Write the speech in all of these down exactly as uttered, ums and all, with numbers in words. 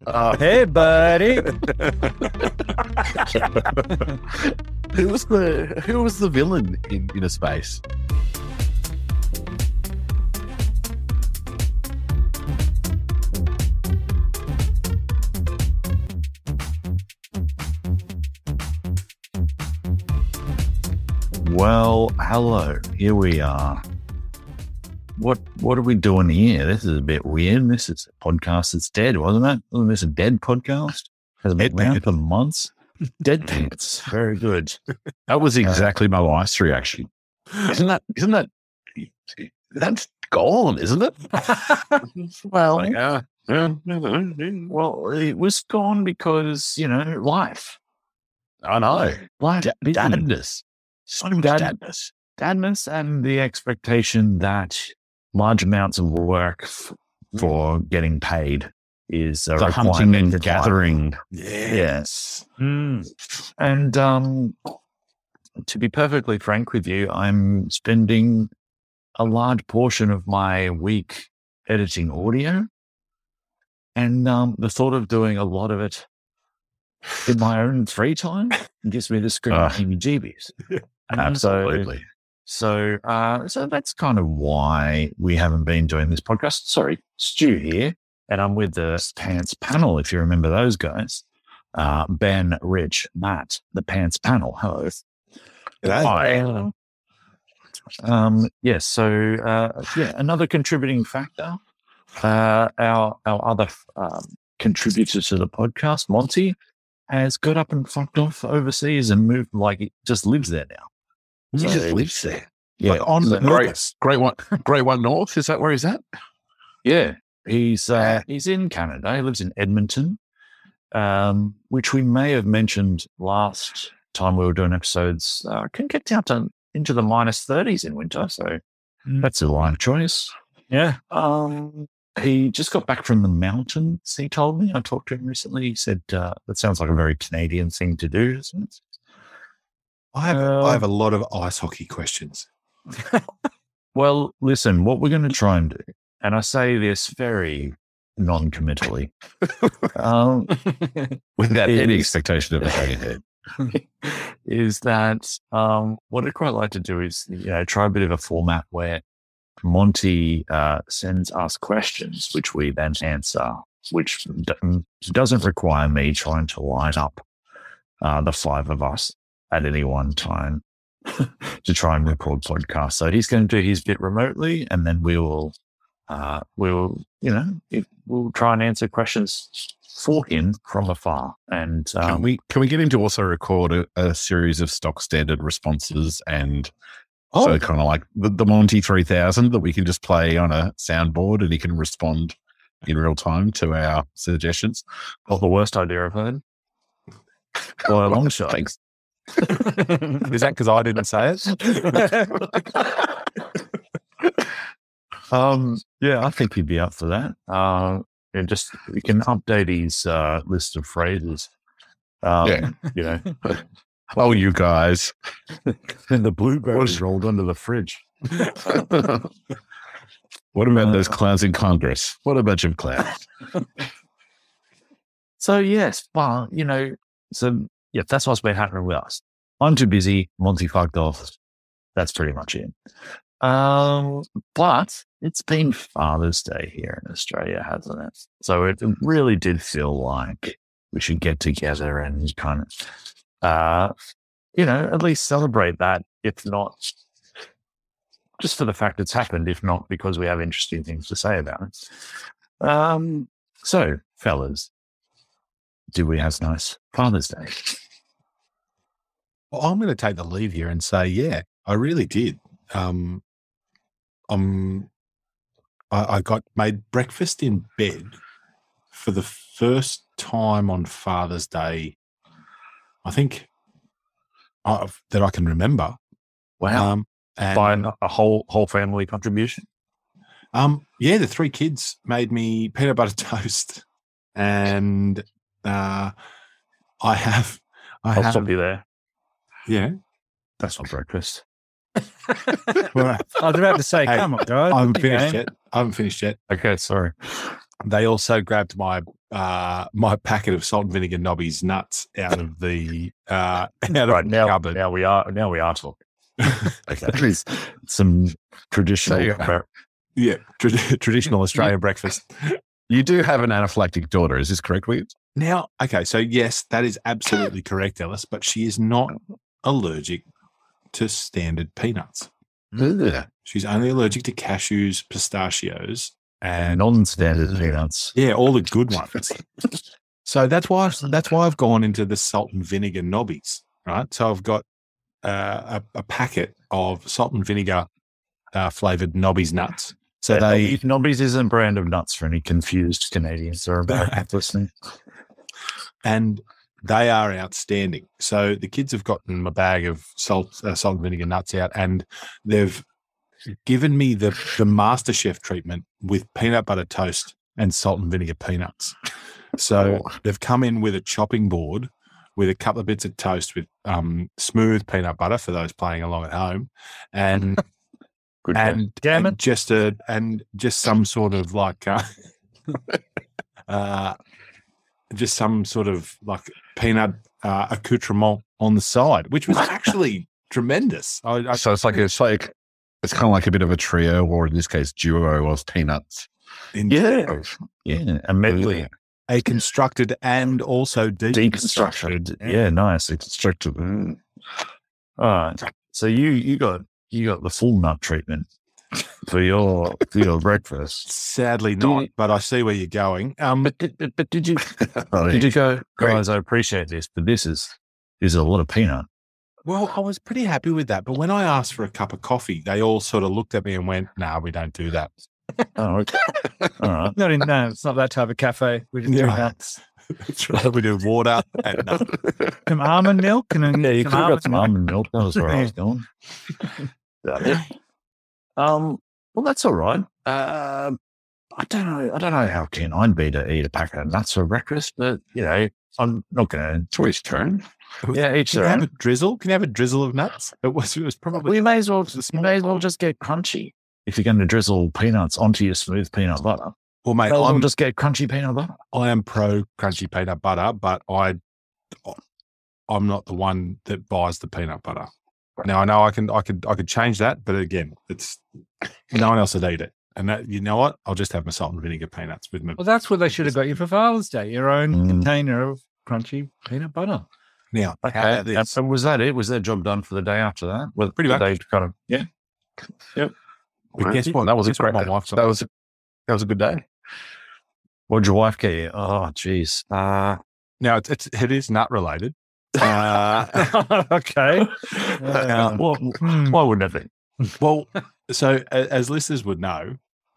Uh, hey, buddy. who was the Who was the villain in Inner Space? Well, hello. Here we are. What What are we doing here? This is a bit weird. This is a podcast that's dead, wasn't it? Wasn't this a dead podcast? Has been around for months. Dead pants. Very good. That was exactly uh, my wife's reaction. Isn't that? Isn't that? That's gone, isn't it? well, like, uh, uh, well, it was gone because you know life. I know life, D- dadness. So much Dad- dadness. Dadness and the expectation that large amounts of work f- for getting paid is a the hunting and gathering. Yes. yes. Mm. And um, to be perfectly frank with you, I'm spending a large portion of my week editing audio. And um, the thought of doing a lot of it in my own free time gives me the scream uh, heebie-jeebies. Absolutely. So, so, uh, so that's kind of why we haven't been doing this podcast. Sorry, Stu here, and I'm with the Pants Panel. If you remember those guys, uh, Ben, Rich, Matt, the Pants Panel. Hello. Hi. Um, um, yes. So, uh, yeah, another contributing factor. Uh, our our other um, contributor to the podcast, Monty, has got up and fucked off overseas and moved. Like, he just lives there now. He So, just lives there. Yeah, Like on the great, great one, great one north. Is that where he's at? yeah. He's uh, he's in Canada. He lives in Edmonton, um, which we may have mentioned last time we were doing episodes. Uh, can get down to into the minus thirties in winter, so mm. that's a life choice. Yeah. Um, he just got back from the mountains. He told me. I talked to him recently. He said uh, that sounds like a very Canadian thing to do, doesn't it? I have, Uh, I have a lot of ice hockey questions. Well, listen, what we're going to try and do, and I say this very non-committally, um, Without is, any expectation of it going ahead, is that um, what I'd quite like to do is, you know, try a bit of a format where Monty uh, sends us questions, which we then answer, which d- doesn't require me trying to line up uh, the five of us at any one time to try and record podcasts. So he's going to do his bit remotely, and then we will, uh, we'll, you know, it, we'll try and answer questions for him from afar. And um, can we can we get him to also record a, a series of stock standard responses, and oh. so kind of like the, the Monty three thousand that we can just play on a soundboard, and he can respond in real time to our suggestions. Not the worst idea I've heard. Well, a long shot. Thanks. Is that because I didn't say it? um, yeah, I think he'd be up for that. Uh, and just we can update his uh, list of phrases. Um, yeah, you know. Oh, you guys! And the blueberries rolled under the fridge. What about uh, those clowns in Congress? What a bunch of clowns! So yes, well, you know, so. Yeah, that's what's been happening with us. I'm too busy. Monty fucked off. That's pretty much it. Um, but it's been Father's Day here in Australia, hasn't it? So it really did feel like we should get together and kind of, uh, you know, at least celebrate that, if not just for the fact it's happened, if not because we have interesting things to say about it. Um, so, fellas, do we have a nice Father's Day? Well, I'm going to take the lead here and say, yeah, I really did. Um, um, I, I got made breakfast in bed for the first time on Father's Day, I think, uh, that I can remember. Wow. Um, and, By a, a whole whole family contribution? Um, yeah, the three kids made me peanut butter toast, and uh, I have. I I'll have, stop you there. Yeah, that's not breakfast. Well, I was about to say, hey, come on, guys. I haven't finished yet. I haven't finished yet. Okay, sorry. They also grabbed my uh, my packet of salt and vinegar Nobby's nuts out of the uh, out Right of now, the cupboard. now we are now we are talking. Okay. Some traditional. So you- Yeah, tra- traditional Australian breakfast. You do have an anaphylactic daughter. Is this correct, Williams? Now, okay, so yes, that is absolutely correct, Ellis, but she is not allergic to standard peanuts. Yeah. She's only allergic to cashews, pistachios, and Non-standard peanuts. yeah, all the good ones. So that's why that's why I've gone into the salt and vinegar Nobbies, right? So I've got uh, a, a packet of salt and vinegar uh, flavored Nobbies nuts. So So they they Nobby's isn't a brand of nuts for any confused Canadians or about listening. and they are outstanding. So the kids have gotten a bag of salt, uh, salt and vinegar nuts out, and they've given me the the MasterChef treatment with peanut butter toast and salt and vinegar peanuts. So they've come in with a chopping board with a couple of bits of toast with um, smooth peanut butter for those playing along at home, and Good and, Damn and it. just a and just some sort of like uh, uh, just some sort of like peanut uh, accoutrement on the side, which was actually tremendous. I, I, So it's like it's like it's kind of like a bit of a trio, or in this case, duo of peanuts. in- Yeah, yeah, a medley, a constructed and also deconstructed. deconstructed. Yeah, nice, deconstructed. Mm. All right. So you you got you got the full nut treatment for your for your breakfast. Sadly Do not, you- but I see where you're going. Um, But did, but, but did you Oh, did you go, Great. guys? I appreciate this, but this is is a lot of peanut. well, I was pretty happy with that, but when I asked for a cup of coffee, they all sort of looked at me and went, "Nah, we don't do that." Oh, okay. All right. Not in, no, it's not that type of cafe. We just do Yeah. nuts. That's right. We do water and nuts. Some almond milk and then Yeah, you some could have got some almond almond milk. That was where I was going. Yeah. Um. Well, that's all right. Um. I don't know. I don't know how keen I'd be to eat a packet of nuts for breakfast, but you know, I'm not going it's always turn. to. Yeah, each Can you their have own. a drizzle? Can you have a drizzle of nuts? It was. It was probably. Well, you may as well. the You small may as well just get crunchy if you're going to drizzle peanuts onto your smooth peanut butter. Well, mate, May as well I'm just get crunchy peanut butter. I am pro crunchy peanut butter, but I, I'm not the one that buys the peanut butter. Now I know I can, I could, I could change that, but again, it's no one else would eat it. And that, you know what? I'll just have my salt and vinegar peanuts with me. Well, that's what they should have got you for Father's Day. Your own Mm. container of crunchy peanut butter. Now, how Okay. about And this? so was that it? Was their job done for the day after that? Well, Pretty did much. They kind of yeah. But guess what? That was a Guess what great. my wife That was a, that was a good day. What'd your wife get you? Oh, jeez. Uh, Now it's, it's it is nut related. Uh, okay. uh, well, Hmm. why wouldn't it be? well, so a- as listeners would know,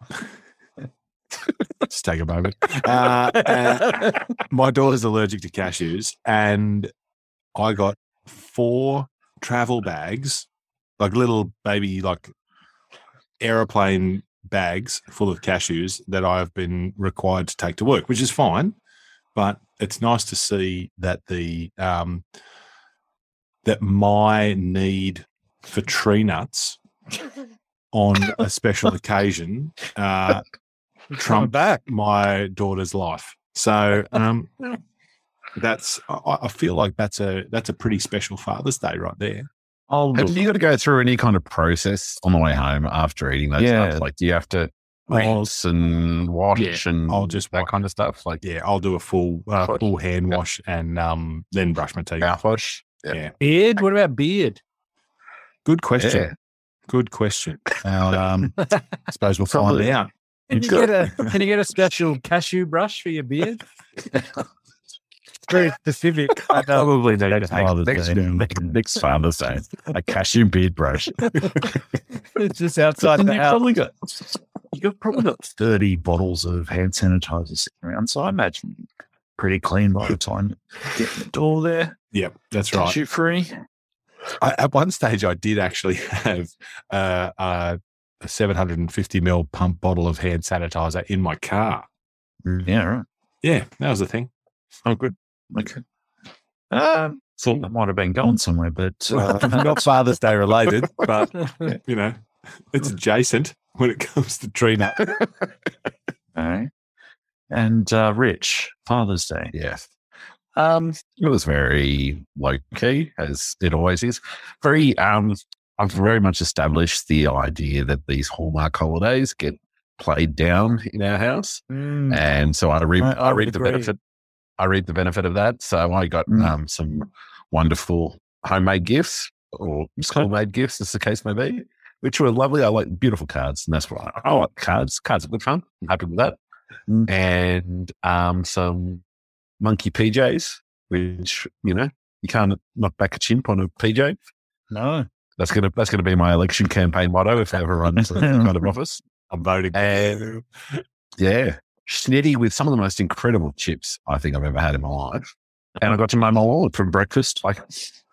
just take a moment. Uh, uh, my daughter's allergic to cashews, and I got four travel bags, like little baby, like aeroplane bags full of cashews that I've been required to take to work, which is fine. But it's nice to see that the um, that my need for tree nuts on a special occasion uh, Coming trumped back. my daughter's life. So um, that's I, I feel like that's a that's a pretty special Father's Day right there. I'll Have you got to go through any kind of process on the way home after eating those Yeah. nuts? Like, do you have to rinse and wash and I'll just that wa- kind of stuff? Like Yeah, I'll do a full uh, Wash. full hand Yeah. wash and um, then brush my teeth. mouthwash? Yeah. Beard? What about beard? Good question. Yeah. Good question. Now, um, I suppose we'll Probably. find out. Can you, get a, can you get a special cashew brush for your beard? It's very specific. I know. probably need to Next take Father's next, Day. next, next Father's Day. A cashew beard brush. It's just outside And the you've house. probably got you got probably got thirty bottles of hand sanitizer sitting around. So I imagine you're pretty clean by the time you get the door there. Yep, that's right. Cashew free. I, at one stage, I did actually have uh, uh, a seven hundred fifty mil pump bottle of hand sanitizer in my car. Yeah, right. Yeah, that was the thing. Oh, good. Okay. Um, thought that might have been going somewhere, but uh, Not Father's Day related, but you know, it's adjacent when it comes to tree nut. okay. And uh, Rich, Father's Day. Yes. Um, it was very low key, as it always is. Very, um, I've very much established the idea that these Hallmark holidays get played down in our house, Mm. and so I reap, I- I, I would reap the agree. benefit. I reap the benefit of that. So I got Mm. um, some wonderful homemade gifts or school-made gifts, as the case may be, which were lovely. I like beautiful cards, and that's what I, I like. Cards, cards are good fun. I'm happy with that, Mm. and um, some monkey P Js, which you know you can't knock back a chimp on a P J. No. That's gonna that's gonna be my election campaign motto if I ever run for that kind of office. I'm voting. And yeah, Schnitty with some of the most incredible chips I think I've ever had in my life. And I got to mow my lawn for breakfast. Like,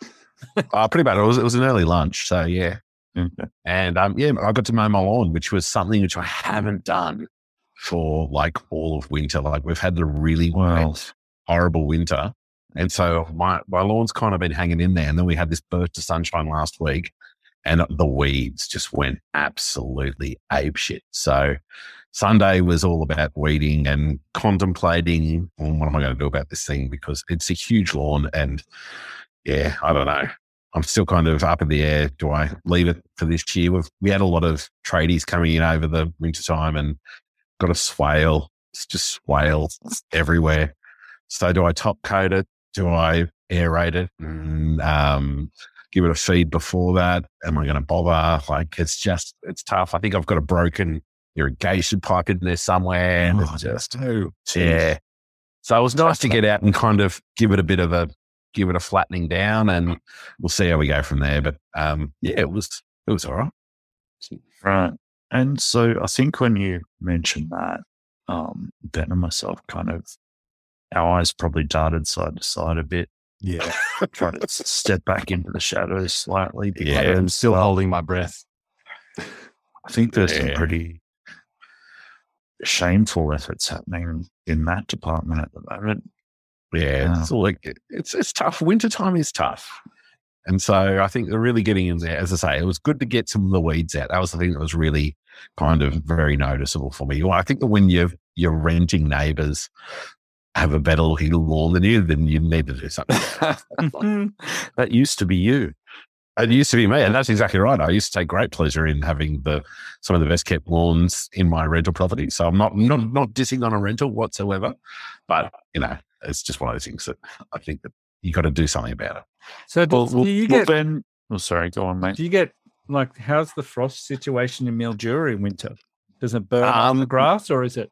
uh, pretty bad. It was it was an early lunch, so yeah. Okay. And um, yeah, I got to mow my lawn, which was something which I haven't done for like all of winter. Like we've had the really Well, wet, horrible winter. And so my, my lawn's kind of been hanging in there. And then we had this burst of sunshine last week and the weeds just went absolutely apeshit. So Sunday was all about weeding and contemplating, well, what am I going to do about this thing? Because it's a huge lawn and yeah, I don't know. I'm still kind of up in the air. Do I leave it for this year? We've, we had a lot of tradies coming in over the winter time and got a swale. It's just swale everywhere. So do I top coat it? Do I aerate it and um, give it a feed before that? Am I going to bother? Like, it's just, it's tough. I think I've got a broken irrigation pipe in there somewhere. And Oh, it's just, no. yeah. So it was nice to get out and kind of give it a bit of a, give it a flattening down and we'll see how we go from there. But um, yeah, it was, it was all right. Right. And so I think when you mentioned that, um, Ben and myself kind of, our eyes probably darted side to side a bit, Yeah. trying to step back into the shadows slightly. Yeah. because I'm still holding my breath. I think there's some Yeah. pretty shameful efforts happening in that department at the moment. Yeah, Yeah. it's all like it's it's tough. Wintertime is tough. And so I think they're really getting in there. As I say, it was good to get some of the weeds out. That was the thing that was really kind of very noticeable for me. Well, I think that when you're you're renting neighbours have a better looking lawn than you, then you need to do something. That used to be you. It used to be me, and that's exactly right. I used to take great pleasure in having the some of the best kept lawns in my rental property. So I'm not not not dissing on a rental whatsoever, but you know, it's just one of those things that I think that you got to do something about it. So do, Well, do well, you well, get Ben, oh, sorry, go on, mate. do you get like how's the frost situation in Mildura in winter? Does it burn up Um, the grass or is it?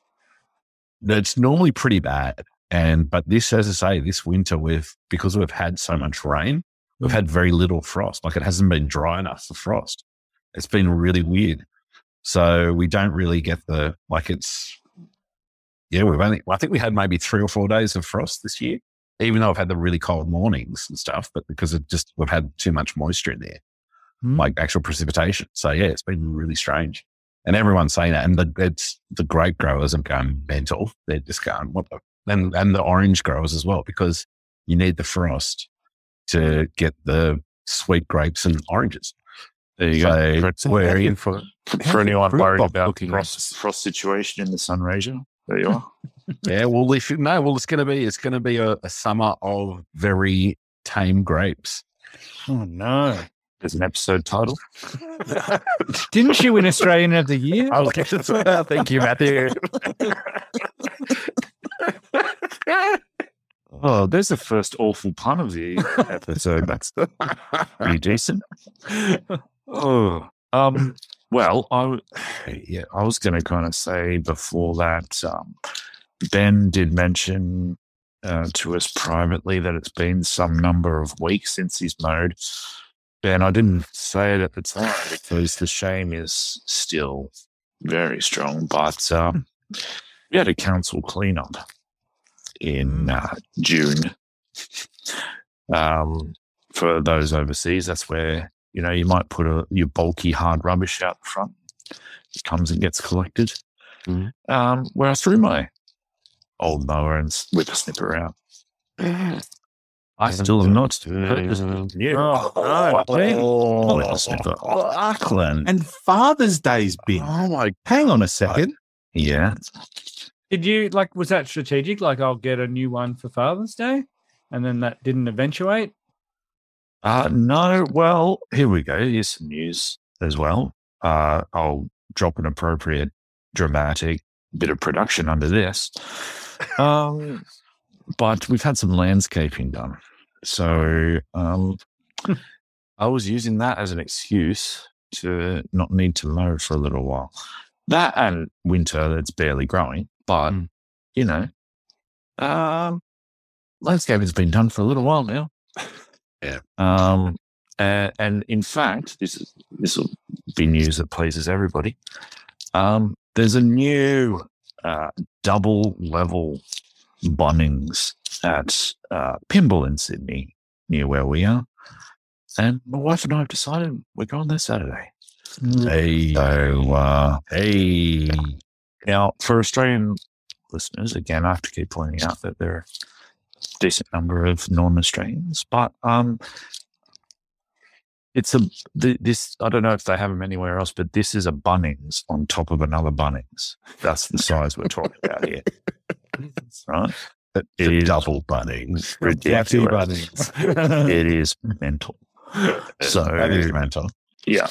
It's normally pretty bad, and but this, as I say, this winter with because we've had so much rain, we've had very little frost. Like it hasn't been dry enough for frost. It's been really weird. So we don't really get the like it's. Yeah, we've only. I think we had maybe three or four days of frost this year, even though I've had the really cold mornings and stuff. But because it just we've had too much moisture in there, Hmm. like actual precipitation. So yeah, it's been really strange. And everyone's saying that, and the it's the grape growers are going mental. They're just going what the and and the orange growers as well because you need the frost to get the sweet grapes and oranges. There you So go. So We're how's in your- for, how's for your anyone fruit worried box about looking? frost, frost situation in the Sunraysia. There you are. Yeah, well, if you no, well, it's going to be it's going to be a, a summer of very tame grapes. Oh no! There's an episode title. Didn't you win Australian of the Year? Oh, thank you, Matthew. Oh, there's the first awful pun of the episode. That's pretty decent. Oh, um, well, I w- yeah, I was going to kind of say before that, um, Ben did mention uh, to us privately that it's been some number of weeks since he's mowed. Ben, I didn't say it at the time because the shame is still very strong, but um, we had a council cleanup in uh, June. Um, for those overseas, that's where, you know, you might put a, your bulky hard rubbish out the front. It comes and gets collected. Mhm. Um, where I threw my old mower and s- whip snipper out. I still have not purchased a new Oh, no, oh, whipper snipper. Auckland. And Father's Day's been. Oh my! Hang on a second. Yeah. Did you like? Was that strategic? Like, I'll get a new one for Father's Day, and then that didn't eventuate. Uh, no, well, here we go. Here's some news as well. Uh, I'll drop an appropriate dramatic bit of production under this. Um, but we've had some landscaping done. So um, I was using that as an excuse to not need to mow for a little while. That and winter, it's barely growing. But, Mm. you know, um, landscaping's been done for a little while now. Yeah. Um, and, and in fact, this is this will be news that pleases everybody. Um, there's a new uh, double level Bunnings at uh, Pymble in Sydney, near where we are. And my wife and I have decided we're going there Saturday. Hey, So, uh, hey, now for Australian listeners, again, I have to keep pointing out that there are a decent number of non-Australians, but um, it's a th- this. I don't know if they have them anywhere else, but this is a Bunnings on top of another Bunnings. That's the size we're talking about here, right? It It is double Bunnings. ridiculous. It is mental. So That is mental. yeah,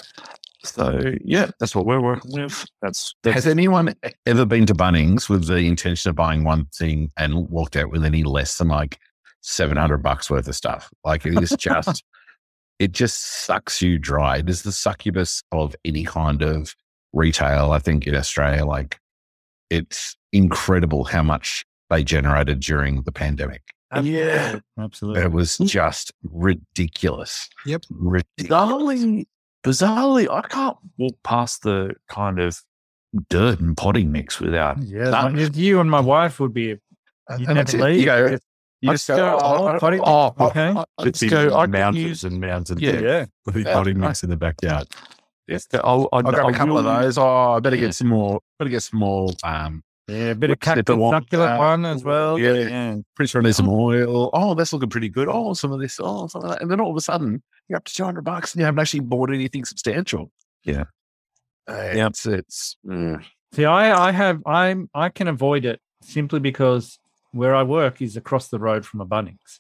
so yeah, that's what we're working with. That's, that's Has anyone ever been to Bunnings with the intention of buying one thing and walked out with any less than like seven hundred bucks worth of stuff? Like it is just, it just sucks you dry. It is the succubus of any kind of retail, I think, in Australia. Like it's incredible how much they generated during the pandemic. yeah. Absolutely. It was just ridiculous. Yep. Ridiculous. Bizarrely, bizarrely, I can't walk past the kind of dirt and potting mix without. Yeah, that. like, you and my wife would be. You'd And never it's- leave. you go, You I just go, oh, potty mix, oh, oh, okay. oh, It's let's go go. I I mountains use, and mountains and Yeah. Yeah. with the Yeah. potting mix in the backyard. Yes, I'll, I'll, I'll grab I'll a couple of will- those. Oh, I better Yeah. get some more. Better get some more. Um, Yeah, a bit of Whip snipper cactus one. succulent Uh, one as well. yeah. yeah. pretty sure I need some oil. Oh, that's looking pretty good. Oh, some of this. Oh, some of that. And then all of a sudden, you're up to two hundred bucks, and you haven't actually bought anything substantial. Yeah. Uh, Yeah. It's it's. mm. See, I, I have, I'm, I can avoid it simply because where I work is across the road from a Bunnings.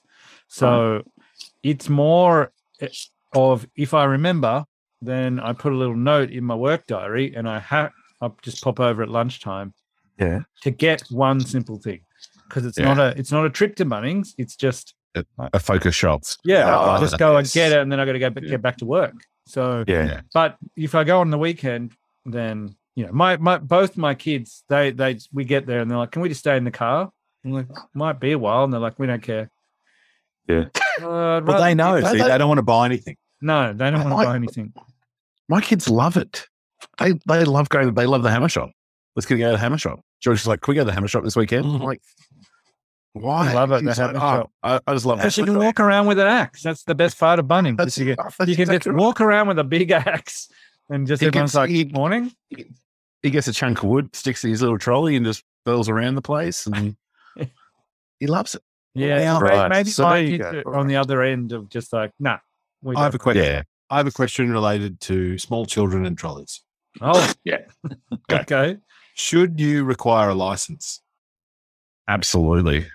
So it's more of, if I remember, then I put a little note in my work diary and I have, I just pop over at lunchtime Yeah. to get one simple thing. Because it's Yeah. not a, it's not a trip to Bunnings. It's just, A focus shots. yeah, Oh, I'll just go and yes. get it and then I got to go b- Yeah. get back to work. So, Yeah. Yeah. but if I go on the weekend, then you know, my my both my kids, they they we get there and they're like, "Can we just stay in the car?" I'm like, "Might be a while," and they're like, "We don't care." Yeah. Uh, But they know. They- See, they- they don't want to buy anything. No, they don't want to I- buy anything. My kids love it. They they love going. They love the hammer shop. Let's go to the hammer shop. George's like, "Can we go to the hammer shop this weekend?" I'm like, why? I love it, the He's like, hammer "Oh, shop." I, I just love Because you hammer can shop." walk around with an axe. That's the best part of Bunnings. That's, is you, that's can, you can just exactly right. walk around with a big axe and just He everyone's gets- like, he- "Morning." He gets a chunk of wood, sticks it in his little trolley, and just bells around the place, and he loves it. Yeah, Yeah, may- right. maybe So my there you kids go. are on the other end of just like, nah. We I have a don't. question. Yeah, I have a question related to small children and trolleys. Oh, yeah, okay. Should you require a license? absolutely.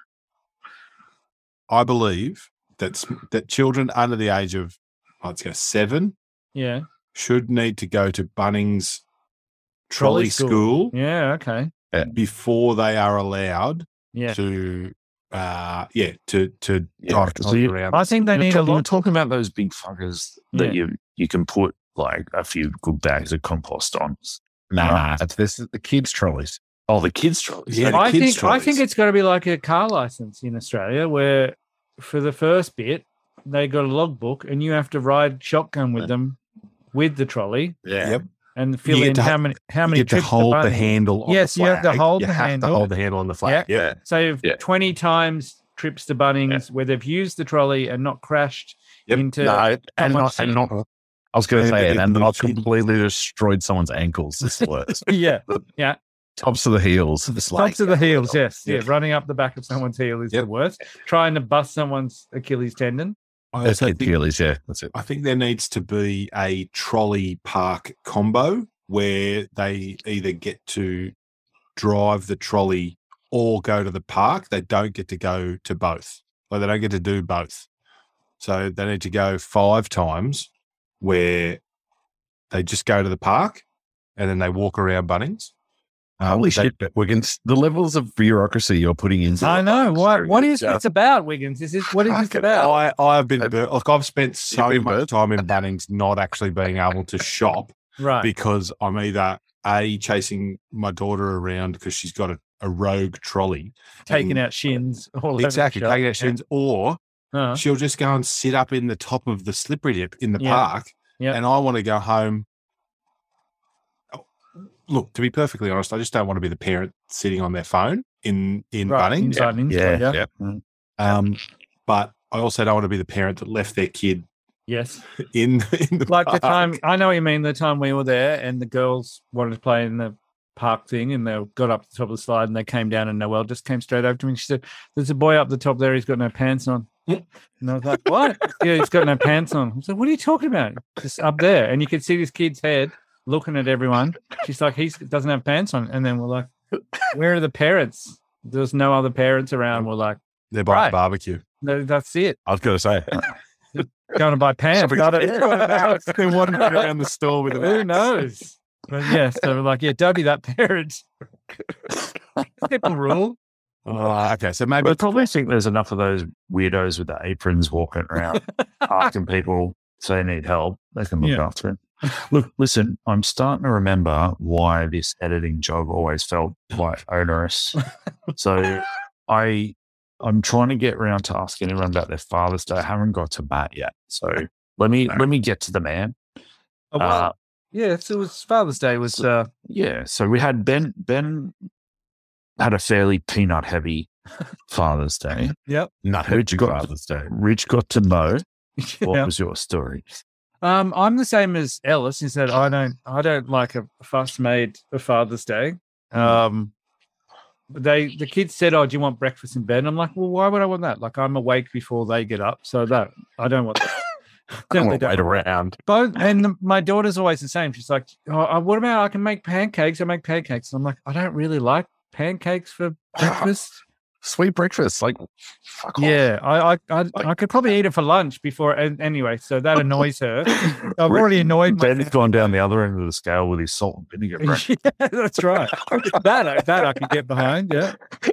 I believe that s- that children under the age of, let's go seven, Yeah. should need to go to Bunnings Trolley trolley school. school, Yeah. Okay. before they are allowed Yeah. to, uh, yeah, to to Yeah. drive So you- around. I think they You're need a talking, you're lot. talking about those big fuckers that Yeah. you you can put like a few good bags of compost on. Nah, that's this is the kids' trolleys. Oh, the kids' trolleys. Yeah, the I kids' think I trolleys. think it's got to be like a car license in Australia, where for the first bit they got a logbook, and you have to ride shotgun with them with the trolley Yeah, Yep. and fill You get in to how ha- many how You many get to trips hold the Bunnings. handle. On Yes, the you have to flag. hold you the have handle. to hold the handle on the flag. Yeah. Yeah. So you've Yeah. twenty times trips to Bunnings where they've used the trolley and not crashed Yep. into. no, and someone's not, and not. I was going to And say it- it, and it- not completely destroyed someone's ankles. It's the worst. yeah, Tops of the heels. It's like, tops of the heels. Yes, yeah. Yeah. Running up the back of someone's heel is Yep. the worst. Trying to bust someone's Achilles tendon. I That's also it, think, Achilles, yeah, that's it. I think there needs to be a trolley park combo where they either get to drive the trolley or go to the park. They don't get to go to both. Like they don't get to do both. So they need to go five times where they just go to the park and then they walk around Bunnings. Holy they- shit, Wiggins. The levels of bureaucracy you're putting in. I know. What what is Yeah. this about, Wiggins? Is this what is this Fucking about? I, I've been, bur- like I've spent so You've been much burnt? time in Bunnings not actually being able to shop Right. because I'm either A, chasing my daughter around because she's got a, a rogue trolley. Taking and- out shins. All over the Exactly, shop. taking out shins, or Uh-huh. she'll just go and sit up in the top of the slippery dip in the Yeah. park. Yeah. And I want to go home. Oh, Look, to be perfectly honest, I just don't want to be the parent sitting on their phone in, in Right, Bunnings. in Bunnings, Yeah. yeah. Yeah. Um, but I also don't want to be the parent that left their kid Yes. in, in the Like the park. time, I know what you mean, the time we were there and the girls wanted to play in the park thing and they got up the top of the slide and they came down and Noelle just came straight over to me and she said, there's a boy up the top there, he's got no pants on. And I was like, what? Yeah, he's got no pants on. I was like, what are you talking about? Just up there. And you could see this kid's head looking at everyone. She's like, he doesn't have pants on. And then we're like, where are the parents? There's no other parents around. We're like, They're by Right. the barbecue. no, that's it. I was going to say. Going to buy pants. I don't know. They wandered around the store with Who knows? But yeah, so we're like, yeah, don't be that parent. Simple rule. Oh, okay, so maybe But I probably think there's enough of those weirdos with the aprons walking around asking people if they need help. They can look Yeah. after it. Look, listen, I'm starting to remember why this editing job always felt quite onerous. So I, I'm trying to get around to asking everyone about their Father's Day. I haven't got to that yet. So let me let me get to the man. Oh, well, Uh, yeah, so it was Father's Day was uh yeah. So we had Ben. Ben had a fairly peanut heavy Father's Day. yep. Not Rich got, Father's Day. Rich got to know. What Yeah. was your story? Um, I'm the same as Ellis, is that I don't I don't like a fuss made for Father's Day. Um they the kids said, oh, do you want breakfast in bed? And I'm like, well, why would I want that? Like I'm awake before they get up. So that I don't want that. Definitely don't. Wait around. Both, and the, my daughter's always the same. She's like, oh, uh, what about I can make pancakes? I make pancakes. And I'm like, I don't really like pancakes for breakfast. Sweet breakfast. Like, fuck off. Yeah, I I, I I could probably eat it for lunch before. And anyway, so that annoys her. I've already annoyed my. Ben's gone down the other end of the scale with his salt and vinegar breakfast. Yeah, that's right. that I- that I can get behind. Yeah,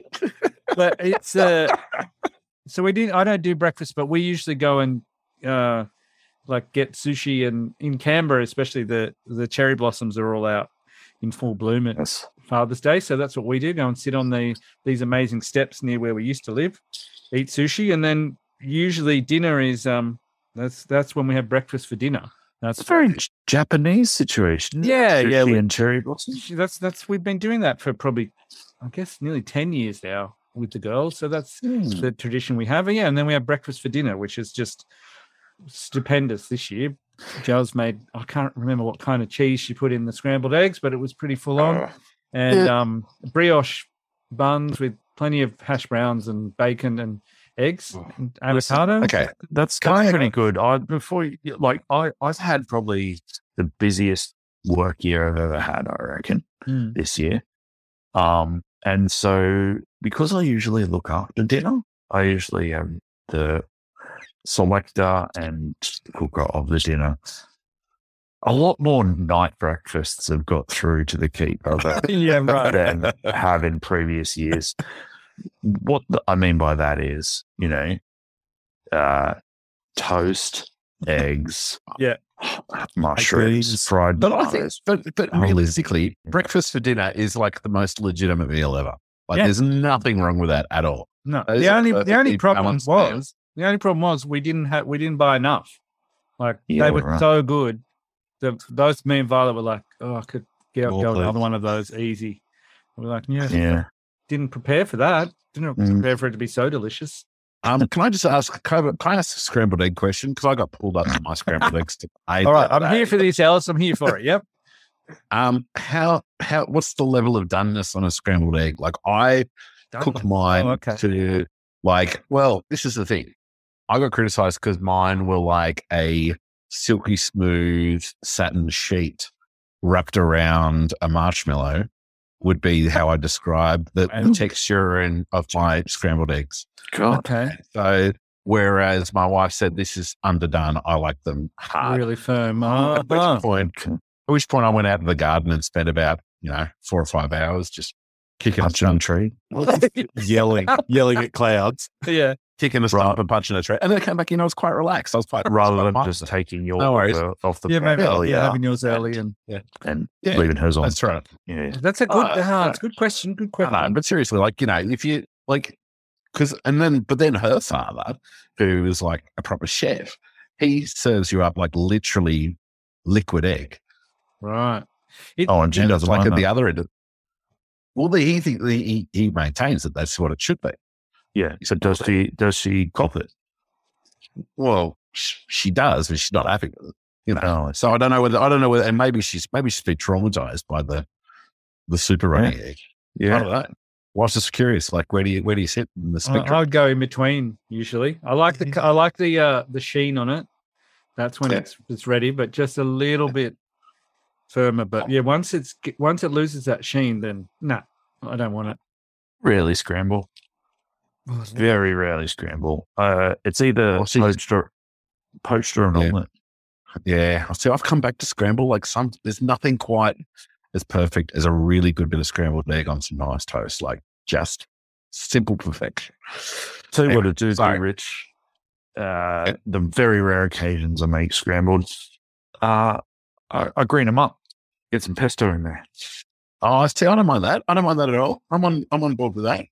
but it's uh. So we didn't. I don't do breakfast, but we usually go and uh, like get sushi. And in Canberra, especially the the cherry blossoms are all out in full bloom at Yes. Father's Day. So that's what we do. Go and sit on the these amazing steps near where we used to live, eat sushi, and then usually dinner is um that's that's when we have breakfast for dinner. That's It's a very J- Japanese situation. isn't it? Yeah, yeah, Sushi we- and cherry blossoms. that's that's we've been doing that for probably I guess nearly ten years now with the girls. So that's the tradition we have. Yeah, and then we have breakfast for dinner, which is just stupendous this year. Jo's made I can't remember what kind of cheese she put in the scrambled eggs, but it was pretty full on. And um, brioche buns with plenty of hash browns and bacon and eggs and avocado. Okay. That's Can that's I- pretty good. I before you, like I I've had probably the busiest work year I've ever had. I reckon Mm. this year. Um, and so because I usually look after dinner, I usually am the selector and cooker of the dinner. A lot more night breakfasts have got through to the keeper than, Yeah, right. than have in previous years. What the, I mean by that is, you know, uh, toast, eggs, Yeah. mushrooms, Eggs. fried. But I think, bananas. but but Holy- realistically, breakfast for dinner is like the most legitimate meal ever. Like, Yeah. there's nothing wrong with that at all. No, Those the are only the only perfectly problem balanced was meals. the only problem was we didn't have we didn't buy enough. Like Yeah, they were right. so good. The those me and Violet were like, oh, I could get More, go please. another one of those easy. We're like, yeah, Yeah. didn't prepare for that. Didn't Mm. prepare for it to be so delicious. Um, can I just ask? Can I, can I ask a scrambled egg question? Because I got pulled up on my scrambled eggs. Today. All right, I'm here for this, Alice. I'm here for it. Yep. Um, how how what's the level of doneness on a scrambled egg? Like, I cook mine Oh, okay. to like. Well, this is the thing. I got criticized because mine were like a silky smooth satin sheet wrapped around a marshmallow, would be how I describe the, the texture and of my scrambled eggs. God. Okay. So whereas my wife said this is underdone, I like them hard. Really firm. At which Uh, point, at which point I went out in the garden and spent about, you know, four or five hours just kicking a Punching a stump, tree. yelling, yelling at clouds. yeah. kicking a stump and punching a tree. And then I came back in, I was quite relaxed. I was quite Rather than quite just taking your No worries. uh, off the Yeah, maybe Hell yeah, yeah. having yours early and and Yeah. leaving hers on. That's right. Yeah. that's a good. Uh, Uh, it's a good question. Good I question. know, but seriously, like, you know, if you like, because, and then, but then her father, who is like a proper chef, he serves you up like literally liquid egg. Right. It, Oh, and she And doesn't like like at the other end of, well, the, he, think- the, he, he maintains that that's what it should be. Yeah. So does she does she cop it? Well, sh- she does, but she's not happy with it, you know. Oh, So I don't know whether, I don't know whether, and maybe she's, maybe she's been traumatized by the, the super running egg. I yeah. don't know. Well, I was just curious, like, where do you, where do you sit in the I, spectrum? I would go in between usually. I like the I like the uh, the sheen on it. That's when Yeah. it's it's ready, but just a little bit firmer. But yeah, once it's once it loses that sheen, then nah, I don't want it. Rarely scramble. Very rarely scramble. Uh, it's either Oh, see- poached or poached or an Yeah. omelette. Yeah. See, I've come back to scramble. Like some, there's nothing quite as perfect as a really good bit of scrambled egg on some nice toast. Like just simple perfection. Tell you Anyway, what to do, sorry. Rich. Uh, the very rare occasions I make scrambled, uh, I, I green them up. Get some pesto in there. Oh, see, I don't mind that. I don't mind that at all. I'm on, I'm on board with that.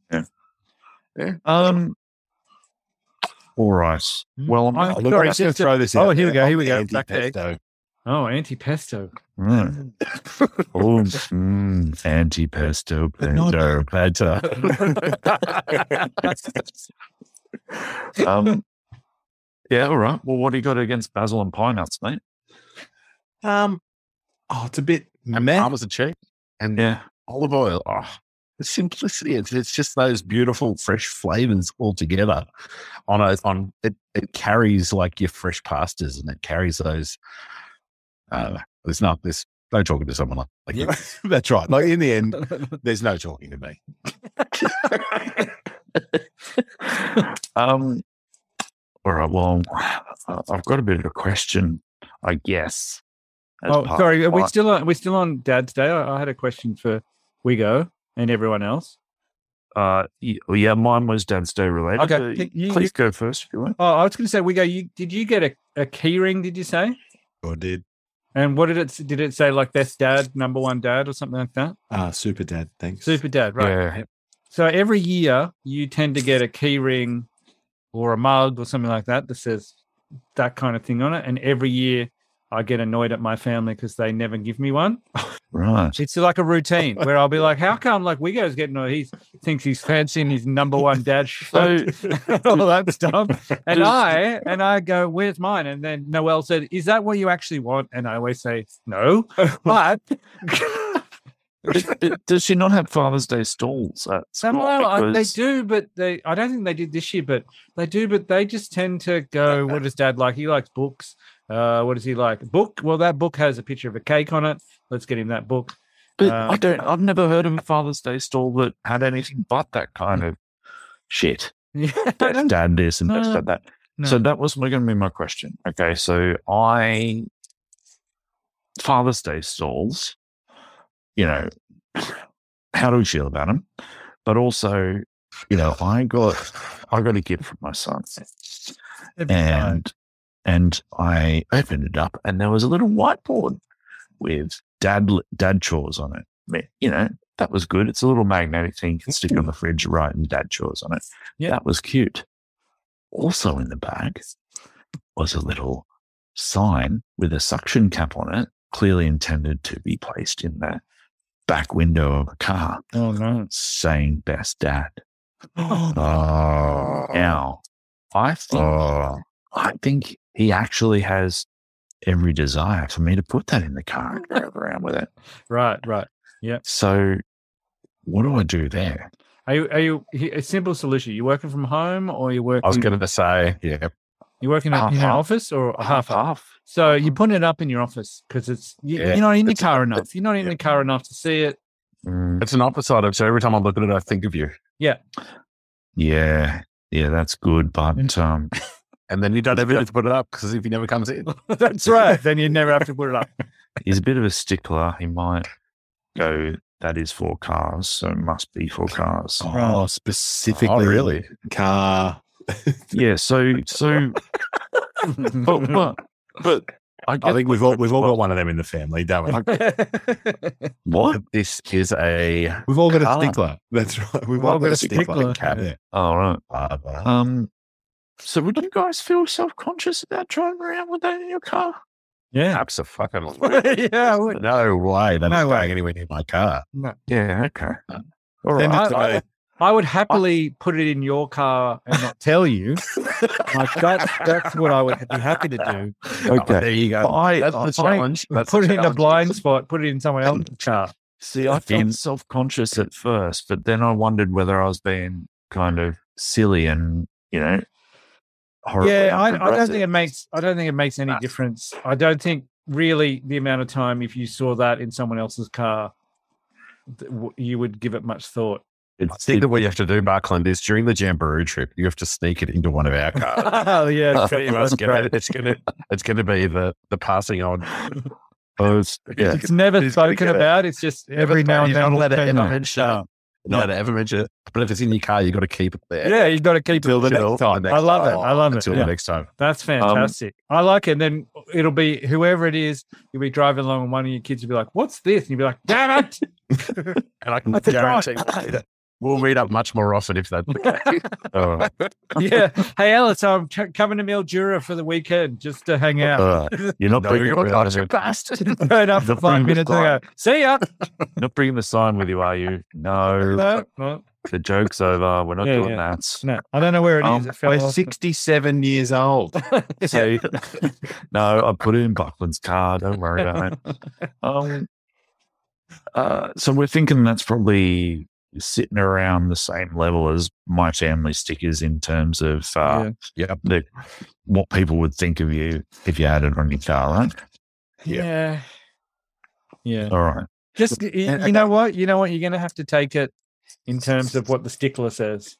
Um. All right. Well, I'm, I- Look, Sorry, I'm just going just to throw this oh, out here we there. go, here we I'm go. Back to egg. anti-pesto. Oh, anti pesto. Mm. oh, mm, anti-pesto, But not- pesto, pesto. um, yeah, all right. Well, what do you got against basil and pine nuts, mate? Um, oh, it's a bit And meh. parmesan cheese and Yeah. olive oil. Oh, the simplicity. It's, it's just those beautiful fresh flavors all together. On a on it, it carries like your fresh pastas, and it carries those. Uh, there's not this. No talking to someone like, like you. Yeah, that's right. Like in the end, there's no talking to me. um. All right. Well, I- I've got a bit of a question, I guess. as Oh, part sorry. Are of we my- still on? We're still on Dad's Day. I, I had a question for Wigo and everyone else. Uh, y- yeah, mine was Dad's Day related. Okay, but you- you- please go first if you want. Oh, I was going to say, Wigo, you did you get a, a key ring? Did you say? Or did And what did it did it say? Like best dad, number one dad, or something like that? ah super dad? Thanks. Super dad, right? Yeah. So every year you tend to get a key ring or a mug or something like that that says that kind of thing on it. And every year I get annoyed at my family because they never give me one. Right. It's like a routine where I'll be like, how come like Wigo's getting he thinks he's fancying his number one dad shirt, all that stuff. And I and I go, where's mine? And then Noelle said, is that what you actually want? And I always say, no. But It- it- does she not have Father's Day stalls at school? somehow I, they Because- do, but they I don't think they did this year, but they do, but they just tend to go, what does dad like? He likes books. Uh, what does he like? Book? Well, that book has a picture of a cake on it. Let's get him that book. But Uh, I don't. I've never heard of a Father's Day stall that had anything but that kind of shit. Yeah. Best dad this and best No, dad that. no. So that was going to be my question. Okay, so I Father's Day stalls. You know, how do we feel about them? But also, you know, I got I got a gift from my son, and and I opened it up, and there was a little whiteboard with dad dad chores on it. I mean, you know, that was good. It's a little magnetic thing you can stick on the fridge, writing dad chores on it. Yeah. That was cute. Also in the bag was a little sign with a suction cap on it, clearly intended to be placed in the back window of a car, Oh no. saying "Best Dad." Oh, Now, I think oh. I think he actually has every desire for me to put that in the car and drive around with it. Right, right. So, what do I do there? Are you, are you a simple solution? You working from home or you working I was going to say, yeah. you working in Half, an half. office or a half half? half. So you put it up in your office because it's you, Yeah, you're not in the it's- car enough. You're not in yeah. the car enough to see it. Mm, It's an opposite of, so every time I look at it, I think of you. Yeah. yeah, yeah, that's good. But um, And then you don't ever have to put it up because if he never comes in. That's right. Then you never have to put it up. he's a bit of a stickler. He might go, that is for cars, so it must be for cars. Oh, specifically, Oh, really? car. Yeah, so so, but but, but I, I think we've all we've all got one of them in the family, don't we? what? This is a. We've all got a Car. stickler. That's right. We've all got a stickler. Yeah. Oh right. Uh, Um. So would you guys feel self conscious about driving around with that in your car? Yeah. Absolutely. Yeah. I would. No way. That's No no way. going anywhere near my car. Yeah. Okay. All Send right. it to I- me. I would happily put it in your car and not tell you. Like that, that's what I would be happy to do. Okay. There you go. I, That's I, the challenge. That's put the it in a challenge. blind spot, put it in someone else's car. See, I felt self conscious at first, but then I wondered whether I was being kind of silly and you know. horribly Yeah, I, I don't aggressive. think it makes I don't think it makes any difference. I don't think really the amount of time if you saw that in someone else's car, th- w- you would give it much thought. I think that what you have to do, Buckland, is during the Jamboree trip, you have to sneak it into one of our cars. Oh yeah, Pretty much gonna- it's gonna it's gonna be the the passing on. Oh, it's- yeah. it's never He's gonna spoken get it. about. It's just every now and You're then. not allowed to we'll ever turn it. mention it. Not allowed to ever mention it. But if it's in your car, you got to keep it there. Yeah, you've got to keep Until it the till next time. time. I love it. I love it. Until Yeah. the next time. That's fantastic. I like it. And then it'll be whoever it is. You'll be driving along, and one of your kids will be like, "What's this?" And you'll be like, "Damn it!" And I can That's guarantee right. that we'll meet up much more often if that's the case. All right. Yeah. Hey, Alice, I'm c- coming to Mildura for the weekend just to hang out. All right. You're not No, bringing, you're not you're a bastard. Turn up for The five phone minutes and was go, see ya. not bringing the sign with you, are you? No. No, no, The joke's over. We're not Yeah, doing yeah. that. no. I don't know where it is. Um, It fell We're off. sixty-seven years old. So, no, I put it in Buckland's car. Don't worry about it. Um, uh, so we're thinking that's probably sitting around the same level as my family stickers in terms of uh, Yeah. the, what people would think of you if you had it on your car, right? Yeah. Yeah. All right. Just, y- you, know what? You know what? You're going to have to take it in terms of what the stickler says.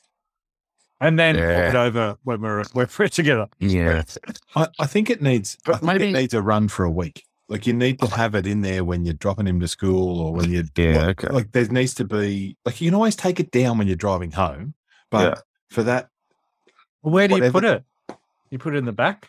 And then Yeah. pop it over when we're, when we're together. Yeah. I, I think it needs. But I think maybe- it needs a run for a week. Like you need to have it in there when you're dropping him to school or when you. Yeah, like, okay. like there needs to be like you can always take it down when you're driving home, but Yeah. for that, Well, where do you Whatever- put it? You put it in the back?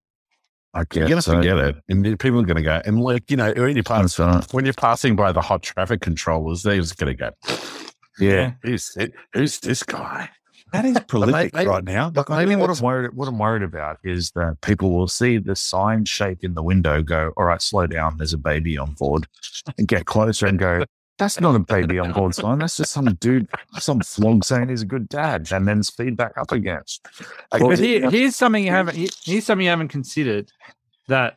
I You're guess going to so. forget it. And people are going to go. And like, you know, when you're, pass, That's right. when you're passing by the hot traffic controllers, they're just going to go, Yeah. who's, who's this guy? that is prolific maybe- right now. Like, I Maybe know what I'm it's- worried what I'm worried about is that people will see the sign shape in the window, go, all right, slow down, there's a baby on board, and get closer and go, that's not a baby on board sign. That's just some dude, some flog saying he's a good dad, and then speed back up again. But here, here's something you haven't. here- Here's something you haven't considered. That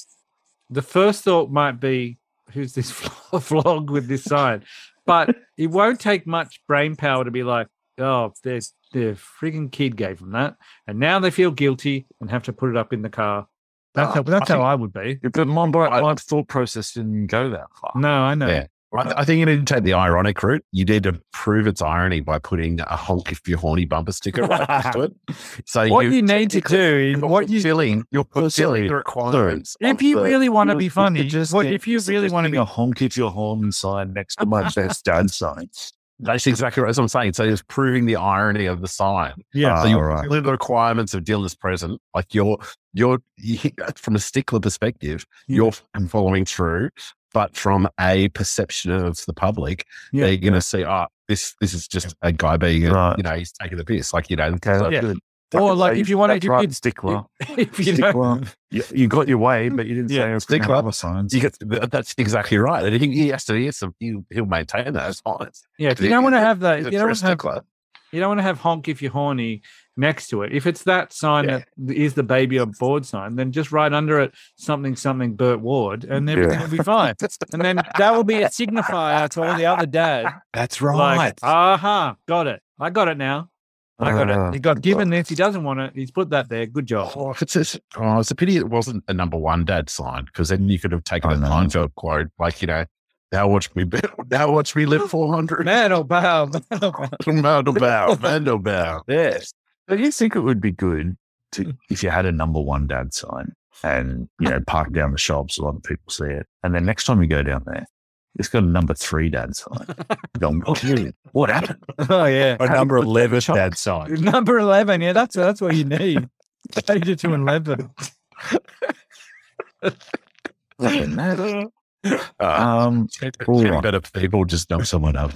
the first thought might be, "Who's this vlog with this sign?" But it won't take much brain power to be like, "Oh, their their freaking kid gave them that," and now they feel guilty and have to put it up in the car. That's how, that's I how think- I would be. But my, my, my thought process didn't go that far. No, I know. Yeah. I, I think you need to take the ironic route. You need to prove its irony by putting a honk if you're horny bumper sticker right next to it. So What you need to do is you're what you fulfilling, you're fulfilling silly. the requirements. if of you the- really want to be You funny. could just What get- if you really want to be? a honk if you're horny sign next to my best dad sign? That's exactly right. That's what I'm saying. So it's proving the irony of the sign. Yeah. So Ah, you're right. fulfilling the requirements of Dylan's present. Like you're, you're, you, from a stickler perspective, you're f- following through. But from a perception of the public, Yeah. they're going to see, oh, this this is just a guy being, a, Right. you know, he's taking the piss. Like, you know, Okay, so- that's Yeah. good. Or like if you want to, That's you right, could stickler. if you don't, Stickler. You, you got your way, but you didn't Yeah, say stickler. other signs. you get, that's exactly right. And he, he has to, he has to, he, he'll maintain those signs. yeah. If you don't want to have that, He's if a you don't true want to have stickler. You don't want to have honk if you're horny next to it. If it's that sign Yeah. that is the baby on board sign, then just write under it something, something Burt Ward, and everything will be fine. And then that will be a signifier to all the other dads. That's Like, right. aha, got it. I got it now. I got Uh, it. He got given this. He doesn't want it. He's put that there. Good job. Oh, it's, it's, oh, it's a pity it wasn't a number one dad sign because then you could have taken I a know. Seinfeld quote, like, you know, Now watch me, now watch me live four hundred. Man, oh, bow. Man, oh, bow. Mando bow, Mando bow. Yes. But you think it would be good to, if you had a number one dad sign and, you know, park down the shops, a lot of people see it. And then next time you go down there, it's got a number three dad sign. Going, oh, what happened? Oh, yeah. A number eleven dad sign. Number eleven. Yeah, that's that's what you need. Change it to eleven. Nothing that. Uh, Um, all right. better people just knock someone up.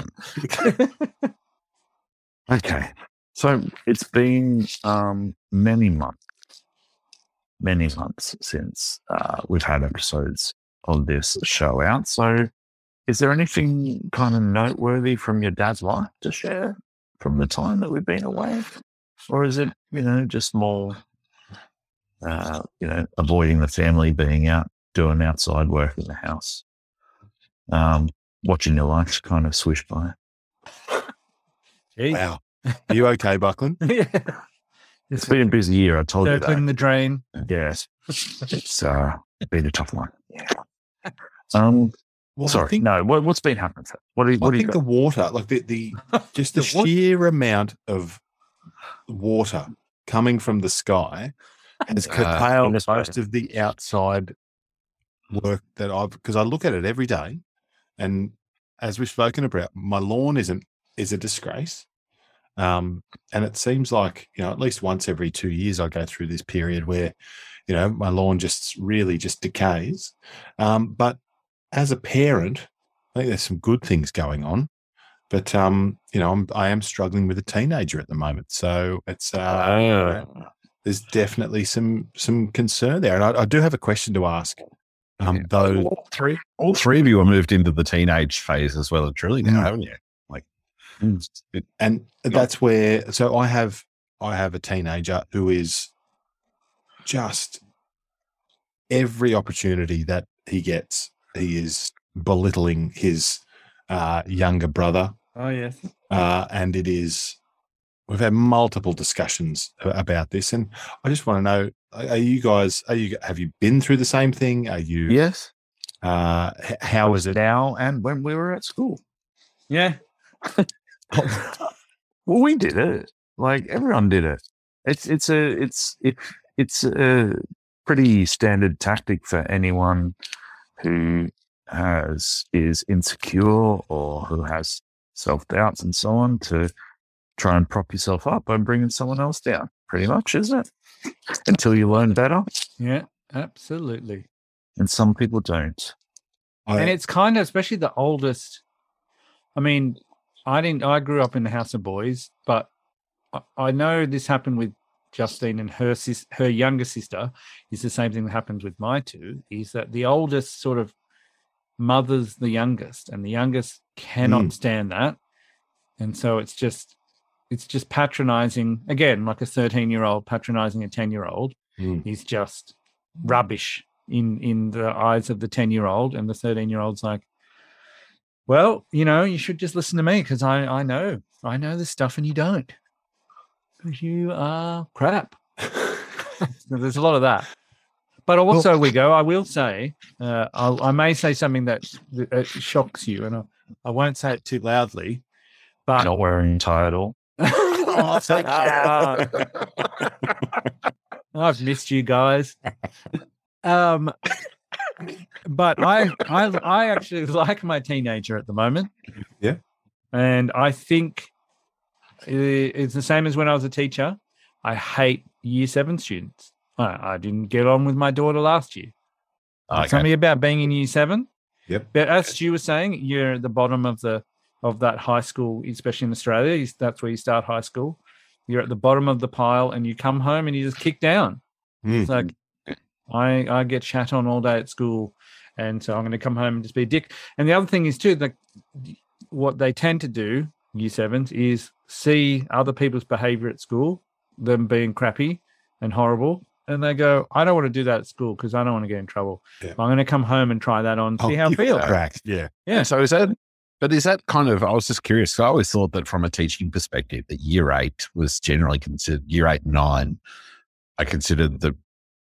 Okay. So it's been um, many months, many months since uh, we've had episodes of this show out. So is there anything kind of noteworthy from your dad's life to share from the time that we've been away? Or is it, you know, just more, uh, you know, avoiding the family, being out, doing outside work in the house, um, watching your life kind of swish by? Jeez. Wow. Are you okay, Buckland? Yeah. It's been a busy year, I told you Circling that. the drain. Yes. It's uh, been a tough one. Yeah. Um, Well, sorry. I think, no, what, what's been happening? What do you, what I do you think got? the water, like the, the just the, The what? sheer amount of water coming from the sky has Uh, curtailed in this most of the outside work that I've, because I look at it every day, and as we've spoken about, my lawn isn't is a disgrace. Um, and it seems like, you know, at least once every two years, I go through this period where, you know, my lawn just really just decays. Um, but as a parent, I think there's some good things going on. But um, you know, I'm I am struggling with a teenager at the moment, so it's uh, there's definitely some some concern there. And I, I do have a question to ask. Um, Yeah. though, all three, all three of you have moved into the teenage phase as well as truly now, Mm. haven't you? Like, Mm. it, and that's where. So I have I have a teenager who is just every opportunity that he gets, he is belittling his uh, younger brother. Oh, yes. Uh, and it is, we've had multiple discussions a- about this. And I just want to know, are are you guys, are you, have you been through the same thing? Are you, Yes. uh, h- how is it? Now and when we were at school. Yeah. Well, we did it. Like everyone did it. It's it's a it's it, it's a pretty standard tactic for anyone who has is insecure or who has self doubts and so on to try and prop yourself up by bringing someone else down. Pretty much, isn't it? Until you learn better, Yeah, absolutely. and some people don't. I, And it's kind of, especially the oldest. I mean, I didn't, I grew up in the house of boys, but I, I know this happened with Justine and her sis, her younger sister is the same thing that happens with my two, is that the oldest sort of mothers the youngest, and the youngest cannot Mm. stand that. And so it's just, it's just patronizing, again, like a thirteen year old patronizing a ten year old Mm. is just rubbish in, in the eyes of the ten year old. And the thirteen year old's like, well, you know, you should just listen to me because I, I know, I know this stuff and you don't. Because you are crap. There's a lot of that. But also, we go, I will say, uh, I'll, I may say something that, that shocks you, and I, I won't say it too loudly. But Not wearing a tie at all. oh, thank you. I've missed you guys. Um, but I, I, I actually like my teenager at the moment. Yeah. And I think i- it's the same as when I was a teacher. I hate year seven students. I, I didn't get on with my daughter last year. okay. Something about being in year seven. Yep. But as Stu was saying, you're at the bottom of the of that high school, especially in Australia. You- That's where you start high school. You're at the bottom of the pile, and you come home and you just kick down. Mm. It's like I I get chat on all day at school, and so I'm going to come home and just be a dick. And the other thing is too, like what they tend to do, year sevens, is see other people's behaviour at school, them being crappy and horrible, and they go, I don't want to do that at school because I don't want to get in trouble. Yeah. I'm going to come home and try that on, see how I give it feel. a crack. Yeah. Yeah. So is that, but is that kind of, I was just curious. 'Cause I always thought that from a teaching perspective, that year eight was generally considered, year eight and nine, I considered the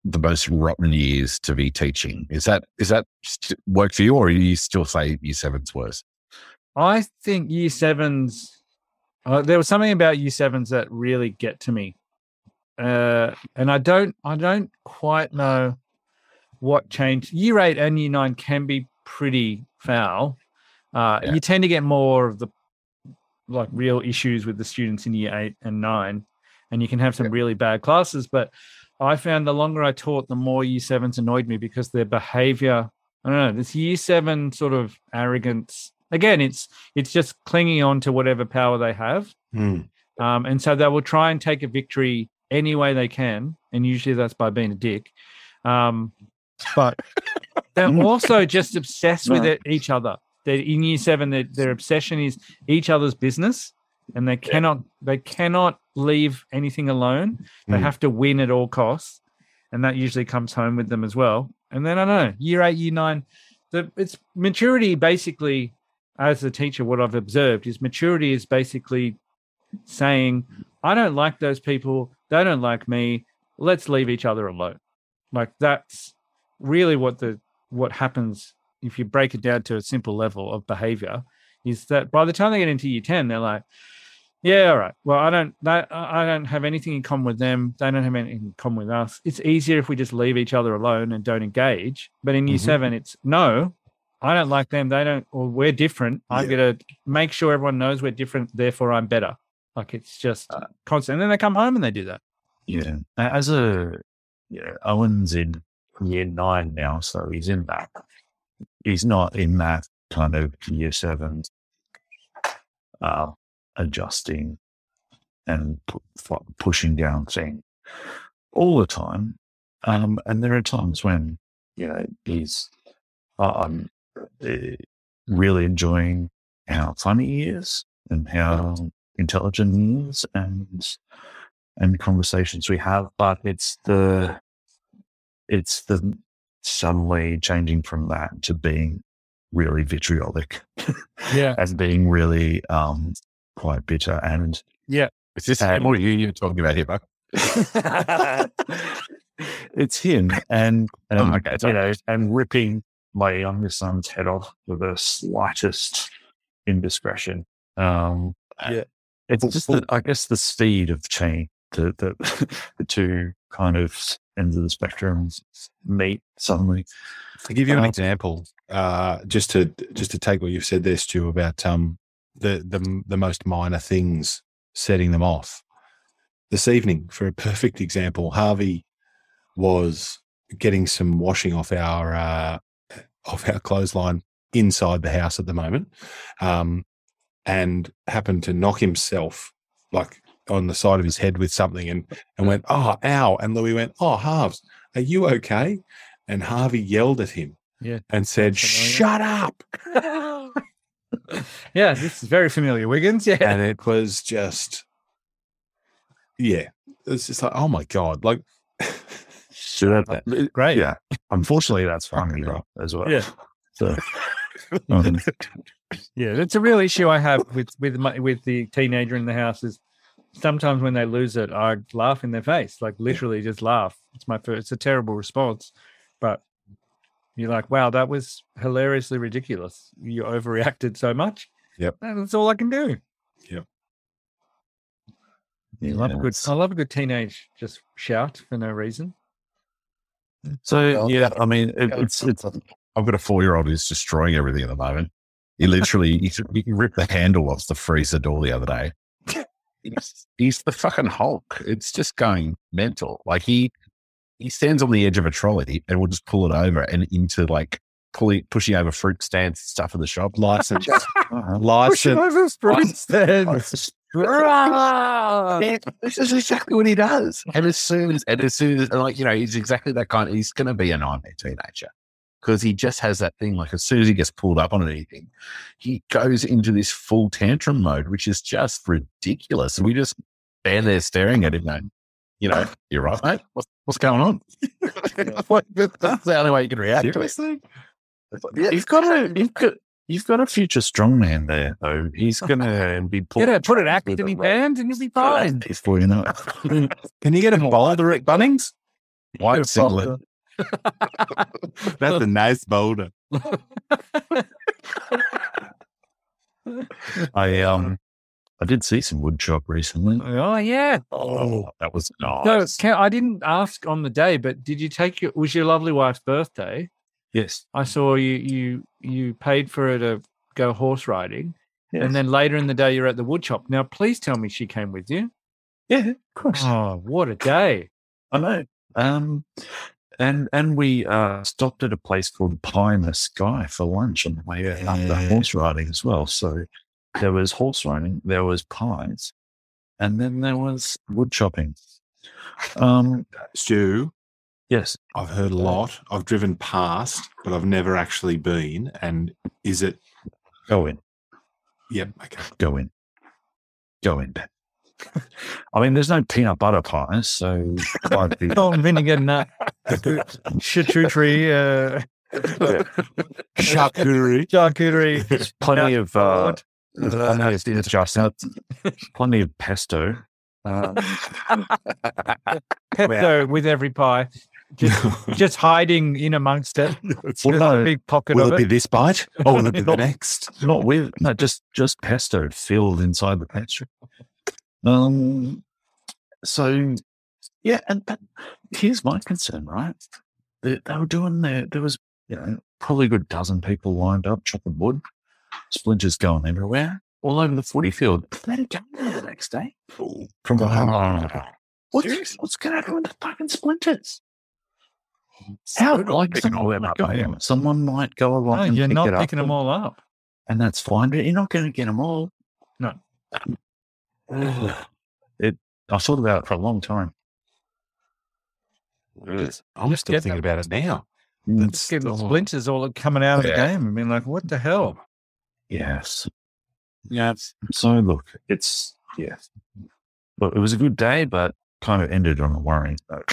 the most rotten years to be teaching? Is that is that st- work for you, or do you still say year seven's worse? I think year sevens, uh, there was something about year sevens that really get to me. Uh, and I don't, I don't quite know what changed. Year eight and year nine can be pretty foul. Uh, Yeah. You tend to get more of the like real issues with the students in year eight and nine, and you can have some really bad classes. But I found the longer I taught, the more year sevens annoyed me because their behavior, I don't know, this year seven sort of arrogance. Again, it's it's just clinging on to whatever power they have. Mm. Um, and so they will try and take a victory any way they can. And usually that's by being a dick. Um, but they're also just obsessed with it, each other. They're, in year seven, their, their obsession is each other's business, and they cannot they cannot leave anything alone. They Mm. have to win at all costs, and that usually comes home with them as well. And then I don't know, year eight, year nine, the it's maturity basically. As a teacher, what I've observed is maturity is basically saying, I don't like those people. They don't like me. Let's leave each other alone. Like that's really what the what happens if you break it down to a simple level of behavior is that by the time they get into year ten, they're like, yeah, all right. Well, I don't that, I don't have anything in common with them. They don't have anything in common with us. It's easier if we just leave each other alone and don't engage. But in year Mhm. seven, it's no, I don't like them. They don't, or we're different. I'm Yeah. going to make sure everyone knows we're different. Therefore, I'm better. Like it's just constant. And then they come home and they do that. Yeah. As a, you know, Owen's in year nine now, so he's in that. He's not in that kind of year seven uh, adjusting and pu- fu- pushing down thing all the time. Um, and there are times when, you know, he's, uh, I'm uh, really enjoying how funny he is and how intelligent he is and and conversations we have, but it's the it's the suddenly changing from that to being really vitriolic Yeah. and being really um quite bitter and Is this Um, him or you you're talking about here, Buck? it's him and, and Oh, okay, you sorry. know and ripping my youngest son's head off for the slightest indiscretion. Um, Yeah. it's just the, I guess the speed of change, the the, the two kind of ends of the spectrum meet suddenly. To give you an Uh, example, uh, just to just to take what you've said there, Stu, about um the the the most minor things setting them off. This evening, for a perfect example, Harvey was getting some washing off our uh, off our clothesline inside the house at the moment, um, and happened to knock himself like on the side of his head with something, and and went, "Oh, ow!" And Louis went, "Oh, Harves, are you okay?" And Harvey yelled at him, Yeah. and said, That's familiar. "Shut up!" Yeah. This is very familiar, Wiggins. Yeah. And it was just, yeah, it's just like, oh my god, like, So that, Great. yeah. Unfortunately, that's funny right, as well. Yeah. So, um, Yeah, that's a real issue I have with with my, with the teenager in the house. Is sometimes when they lose it, I laugh in their face, like literally just laugh. It's my first. It's a terrible response, but you're like, wow, that was hilariously ridiculous. You overreacted so much. Yep. That's all I can do. I love a good. it's- I love a good teenage just shout for no reason. so yeah, I mean, it, it's it's I've got a four year old who's destroying everything at the moment. He literally he, he ripped the handle off the freezer door the other day. He's, he's the fucking Hulk. It's just going mental. Like he he stands on the edge of a trolley and will just pull it over and into like pulling pushing over fruit stands and stuff in the shop. License, uh, license. over fruits then. This is exactly what he does. And as soon as, and as soon as, and like, you know, he's exactly that kind of, he's going to be a nightmare teenager because he just has that thing. Like, as soon as he gets pulled up on anything, he goes into this full tantrum mode, which is just ridiculous. And we just stand there staring at him going, you know, you're right, mate. What's, what's going on? Like, that's the only way you can react to it. yeah, you've got a you've got you've got a future strongman there, though. He's gonna be Get it, put it active in his hand, and you'll be fine. before you know it. Can you get a boulder at Bunnings? White singlet. That's a nice boulder. I um I did see some wood chop recently. Oh yeah. Oh, that was No, nice. Ken, I didn't ask on the day, but did you take your? Was your lovely wife's birthday? Yes. I saw you. You you paid for her to go horse riding, Yes. and then later in the day you're at the wood shop. Now, please tell me she came with you. Yeah, of course. Oh, what a day! I know. Um, and and we uh, stopped at a place called Pie in the Sky for lunch on the way after Yeah. horse riding as well. So there was horse riding, there was pies, and then there was wood chopping. Um, Stu, yes. I've heard a lot. I've driven past, but I've never actually been. And is it? Go in. Yep. Okay. Go in. Go in, Ben. I mean, there's no peanut butter pies, so quite the, Salt and vinegar, nut, charcuterie, uh, Charcuterie. charcuterie. there's plenty of uh, Lord. plenty of just plenty of pesto. Um, Pesto with every pie, just, just hiding in amongst it. Just Well, no, a big pocket Will of it be it. this bite? Or will it be the next? not with no, just just pesto filled inside the pastry. Um. So, yeah, and but here's my concern, right? They, they were doing their. There was, you know, probably a good dozen people lined up chopping wood, splinters going everywhere, all over the footy field. Let it go there the next day. From what's what's going to happen with the fucking splinters? How like someone might, go, someone might go along No, and you're pick not it up, picking them all up. and that's fine. But you're not going to get them all. No. It. I thought about it for a long time. I'm Just still get thinking about it now. Just getting the splinters all coming out of Yeah. the game and being like, what the hell? Yes. Yeah. So look, it's yeah. Look, it was a good day, but kind of ended on a worrying note.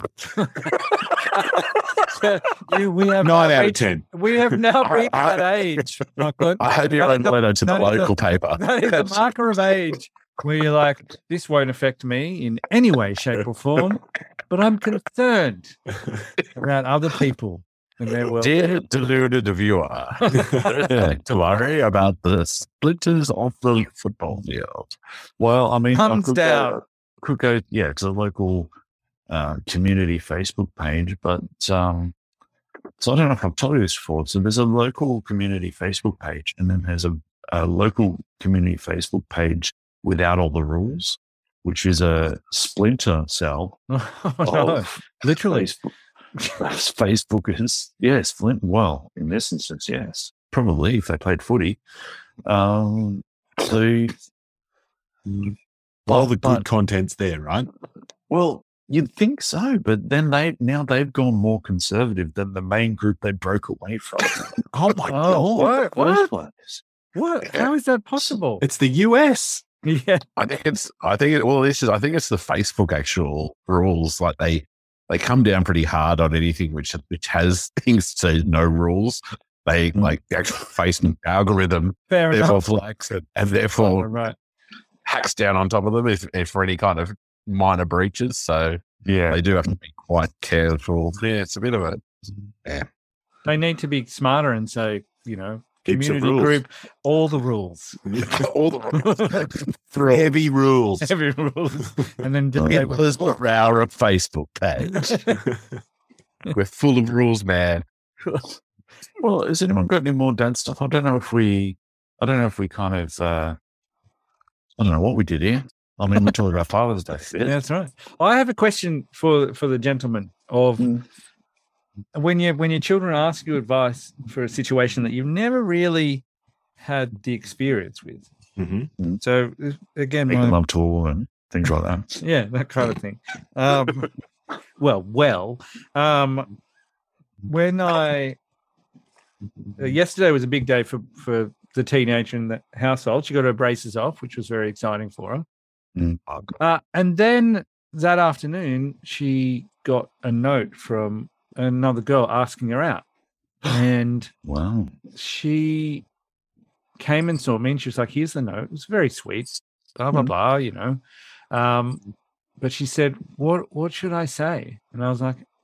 You- we have Nine now out of reached- ten. We have now I- reached I- that age, Lachlan. I hope you wrote a letter to the that is the- local paper. That is the marker of age where you're like, this won't affect me in any way, shape, or form, but I'm concerned about other people and their well. Dear deluded viewer, don't to worry about the splinters of the football field. Well, I mean, I Thumbs could down. Go, could go, yeah, to the local uh, community Facebook page, but um, so I don't know if I've told you this before. So there's a local community Facebook page, and then there's a, a local community Facebook page without all the rules, which is a splinter cell Oh, no. of Literally. Facebook. Facebook is yes, Flint. Well, in this instance, yes, probably if they played footy. Um, so, All the but- good content's there, right? well, you'd think so, but then they now they've gone more conservative than the main group they broke away from. Oh my Oh, god. what? What? What? What? How is that possible? It's the U S. Yeah. I think it's. I think it. Well, this is. I think it's the Facebook actual rules. Like they, they come down pretty hard on anything which which has things to say no rules. They like the actual Facebook algorithm Fair therefore enough. flags it and therefore Right. hacks down on top of them if, if for any kind of minor breaches. So Yeah, they do have to be quite careful. Yeah, it's a bit of a. They need to be smarter and say, you know, Heaps of community rules. group, all the rules. All the Heavy rules. Every rules. And then just it was for our Facebook page. We're full of rules, man. Well, has anyone got any more dad stuff? I don't know if we, I don't know if we kind of, uh, I don't know what we did here. I mean, we're talking about Father's Day. Yeah, that's right. I have a question for for the gentleman of Mm. when you when your children ask you advice for a situation that you've never really had the experience with. hmm So again, Make my, love to a woman, things like that. yeah, that kind of thing. Um, well, well, um, when I uh, yesterday was a big day for for the teenager in the household. She got her braces off, which was very exciting for her. Mm. Uh, and then that afternoon, she got a note from another girl asking her out, and Wow. she came and saw me, and she was like, "Here's the note." It was very sweet, blah blah Mm. blah, you know. Um, but she said, "What what should I say?" And I was like,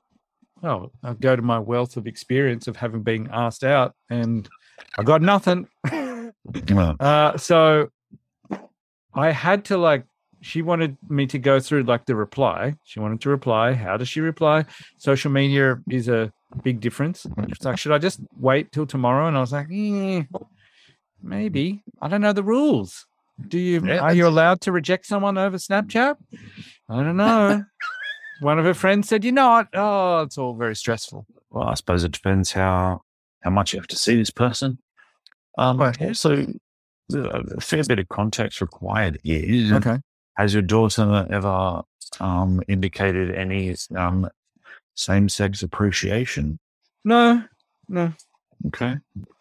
oh, I'll go to my wealth of experience of having been asked out, and I got nothing. Well, Uh, so I had to like, she wanted me to go through like the reply. She wanted to reply. How does she reply? Social media is a big difference. She's like, should I just wait till tomorrow? And I was like, eh, maybe. I don't know the rules. Do you, Yeah, are you allowed to reject someone over Snapchat? I don't know. One of her friends said, you're not. Oh, it's all very stressful. well, I suppose it depends how how much you have to see this person. Um, Right. Also, a fair bit of context required is, Okay. has your daughter ever um, indicated any um, same-sex appreciation? No, no. Okay.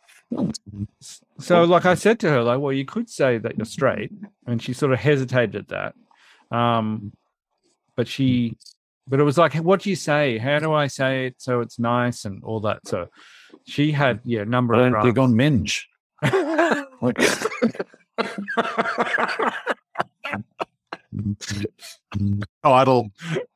So, like I said to her, like, well, you could say that you're straight, and she sort of hesitated at that. Um, but she, but it was like, what do you say? How do I say it so it's nice and all that? So, she had yeah, a number I of don't drafts. click on Minge. Like, Idle.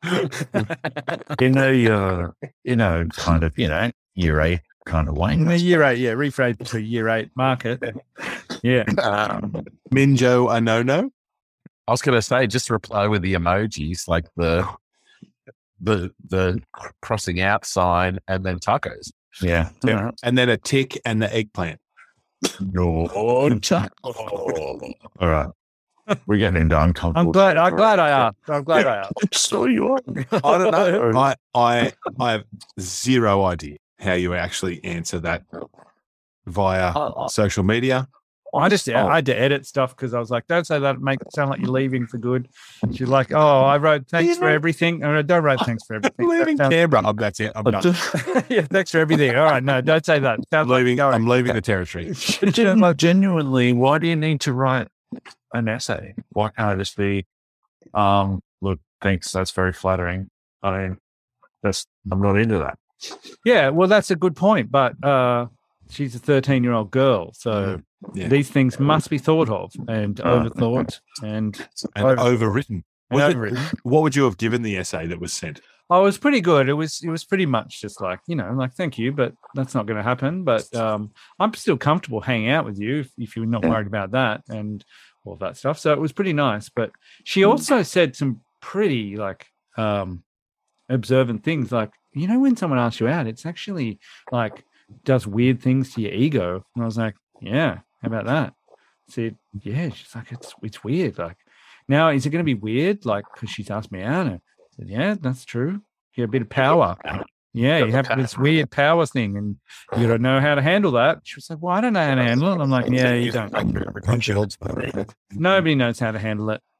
in a, uh, you know, kind of, you know, year eight kind of way. In the year eight, yeah, rephrase to year eight market. Yeah, Um, Minjo a no no. I was going to say, just reply with the emojis, like the the the crossing out sign, and then tacos. Yeah. Yeah. And then a tick and the eggplant. No. All right. We're getting into uncomfortable. I'm glad. I'm glad I asked. I'm glad I asked. So you are. I don't know. I, I I have zero idea how you actually answer that via Uh, social media. I just I had to edit stuff because I was like, don't say that. Make it sound like you're leaving for good. She's like, oh, I wrote thanks for everything. Oh, no, don't write thanks for everything. That Leaving sounds- Canberra. Oh, that's it. I'm done. yeah, thanks for everything. All right, no, don't say that. Sounds I'm like leaving. going. I'm leaving the territory. Gen- genuinely, why do you need to write an essay? Why can't I just be, um, look, thanks, that's very flattering. I mean, that's, I'm not into that. Yeah, well, that's a good point. But uh, she's a thirteen-year-old girl, so Yeah. these things must be thought of and Uh, overthought and, And Over- overwritten. and Was it- overwritten. What would you have given the essay that was sent? Oh, it was pretty good. It was it was pretty much just like, you know, like, thank you, but that's not going to happen. But um, I'm still comfortable hanging out with you if, if you're not worried about that and all that stuff. So it was pretty nice. But she also said some pretty like um, observant things like, you know, when someone asks you out, it's actually like does weird things to your ego. And I was like, yeah, how about that? I said, yeah, she's like, it's it's weird. Like, now, is it going to be weird? Like, because she's asked me out. I said, yeah, that's true. You have a bit of power. Yeah, you have this weird power thing, and you got to know how to handle that. She was like, well, I don't know how to handle it. I'm like, yeah, you don't. Nobody knows how to handle it.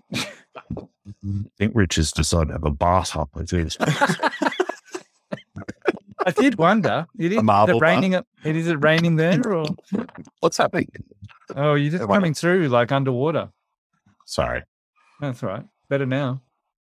I think Rich has decided to have a bath up with this. I did wonder. It is, A marble is it raining? It is it raining there, or What's happening? oh, you're just coming through like underwater? Sorry. That's all right. Better now.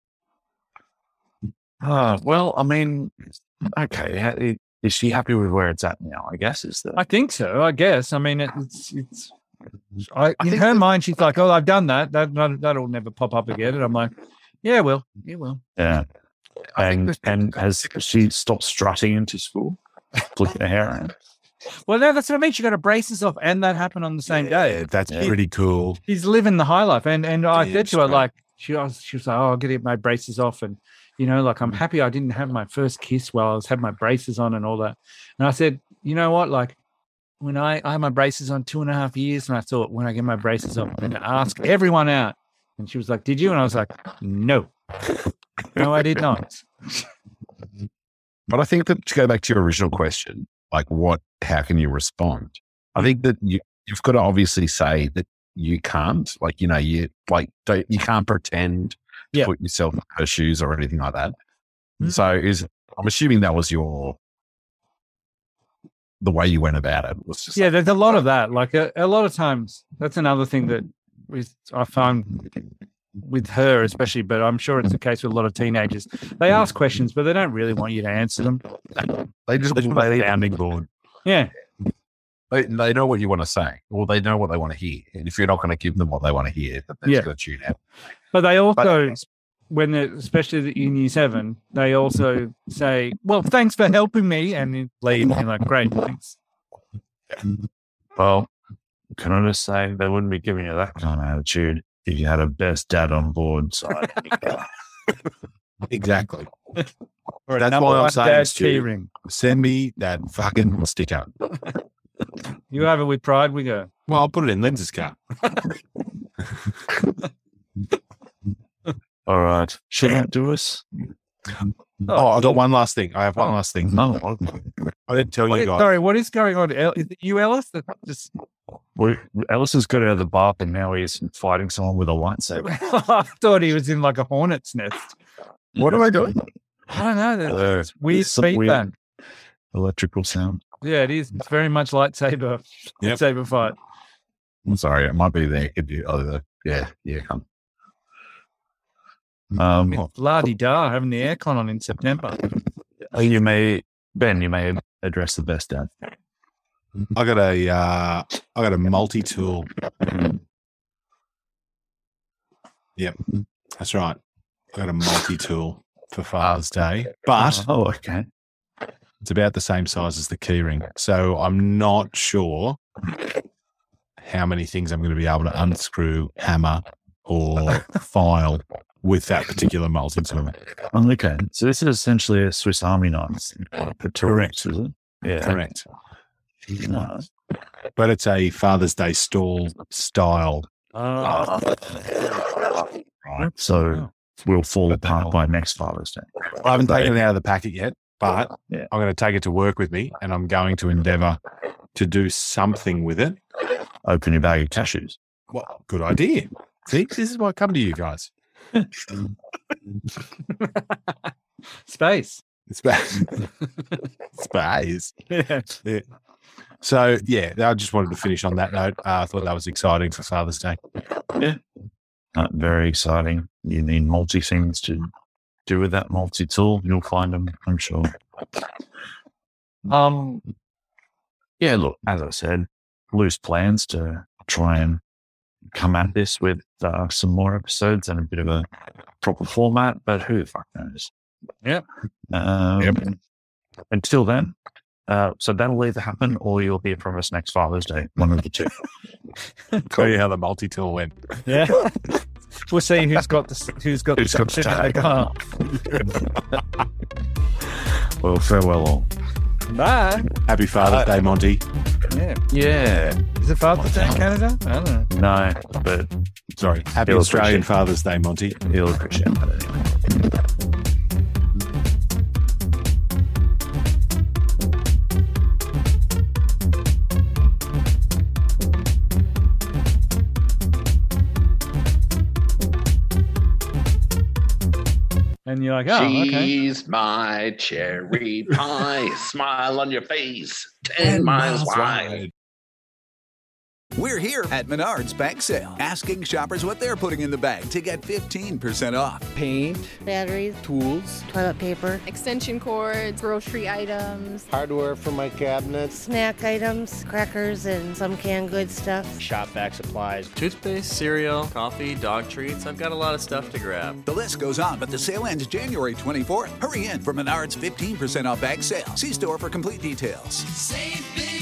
Ah, well, I mean, okay. ha- Is she happy with where it's at now? I guess is the. I think so. I guess. I mean, it, it's it's. I, in think her that- mind, she's like, "Oh, I've done that. That that that'll never pop up again." And I'm like, "Yeah, well, yeah, well." Yeah. And and has she stopped strutting into school, flicking her hair around? Well, no, that's what I mean. She got her braces off, and that happened on the same day. Yeah, that's Yeah. pretty cool. She's living the high life, and and I Damn said to her straight. like, she was she was like, "Oh, I'll get my braces off," and you know, like I'm happy I didn't have my first kiss while I was had my braces on and all that. And I said, you know what, like. When I, I had my braces on two and a half years, and I thought, when I get my braces off, I'm going to ask everyone out. And she was like, did you? And I was like, no. No, I did not. But I think that to go back to your original question, like what, how can you respond? I think that you, you've got to obviously say that you can't, like, you know, you like, don't, you can't pretend to Yeah. put yourself in her shoes or anything like that. Mm. So is, I'm assuming that was your, the way you went about it was just Yeah, there's a lot of that. Like a, a lot of times, that's another thing that is, I found with her especially, but I'm sure it's the case with a lot of teenagers. They ask questions, but they don't really want you to answer them. they just play the sounding board. Yeah. They, they know what you want to say, or they know what they want to hear. And if you're not going to give them what they want to hear, then they're Yeah. just going to tune out. But they also when they're, especially in year seven, they also say, "Well, thanks for helping me," and then leave. And you're like, "Great, thanks." Well, can I just say they wouldn't be giving you that kind of attitude if you had a best dad on board side. Exactly. Or a That's number why I'm one saying, dad Stu, key ring. send me that fucking sticker. You have it with pride. We go. Well, I'll put it in Lenz's car. All right. Should that do us? Oh, I got one last thing. I have one last thing. No. I didn't tell you Wait, guys. sorry, what is going on? El- Is it you, Ellis? That just We, Ellis has got out of the bath and now he's fighting someone with a lightsaber. I thought he was in like a hornet's nest. What am I doing? I don't know. That, Uh, it's weird some feedback. weird electrical sound. Yeah, it is. It's very much lightsaber, Yep. lightsaber fight. I'm sorry, it might be there. Could be other. Yeah, yeah. Come. Um, It's la-di-da having the aircon on in September. uh, you may, Ben, you may address the best dad. I got a uh, I got a multi-tool. Yep, that's right. I got a multi-tool for Father's Day, but Oh, okay. it's about the same size as the keyring. So I'm not sure how many things I'm going to be able to unscrew, hammer, or file with that particular multi-tool. Oh, okay. So this is essentially a Swiss Army knife. Correct, is it? Yeah. Correct. No. But it's a Father's Day stall style. Right. So we'll fall apart by next Father's Day. I haven't taken it out of the packet yet, but Yeah. I'm going to take it to work with me, and I'm going to endeavour to do something with it. Open your bag of cashews. Well, good idea. See, this is why I come to you guys. Space. It's space. Space. Yeah. Yeah. So, yeah, I just wanted to finish on that note. Uh, I thought that was exciting for Father's Day. Uh, very exciting. You need multi things to do with that multi tool. You'll find them, I'm sure. Um, yeah. Look, as I said, loose plans to try and come at this with uh, some more episodes and a bit of a proper format. But who the fuck knows? Yep. Um, Yep. Until then. Uh, so that'll either happen or you'll hear from us next Father's Day. One of the two. Tell you how the multi-tool went. Yeah. We'll see who's got the who's got Who's the got the suction in the car. Well, farewell all. Bye. Happy Father's Day, Monty. Yeah. Yeah. Is it Father's Day in Canada? I don't know. No, but Sorry. Happy He'll Australian appreciate- Father's Day, Monty. he'll appreciate that anyway. And you're like, oh, okay. She's my cherry pie. Smile on your face. Ten, miles wide. We're here at Menards Bag Sale, asking shoppers what they're putting in the bag to get fifteen percent off. Paint, batteries, tools, toilet paper, extension cords, grocery items, hardware for my cabinets, snack items, crackers, and some canned goods stuff. shop vac supplies. Toothpaste, cereal, coffee, dog treats. I've got a lot of stuff to grab. The list goes on, but the sale ends January twenty-fourth. Hurry in for Menards fifteen percent off bag sale. See store for complete details. Save big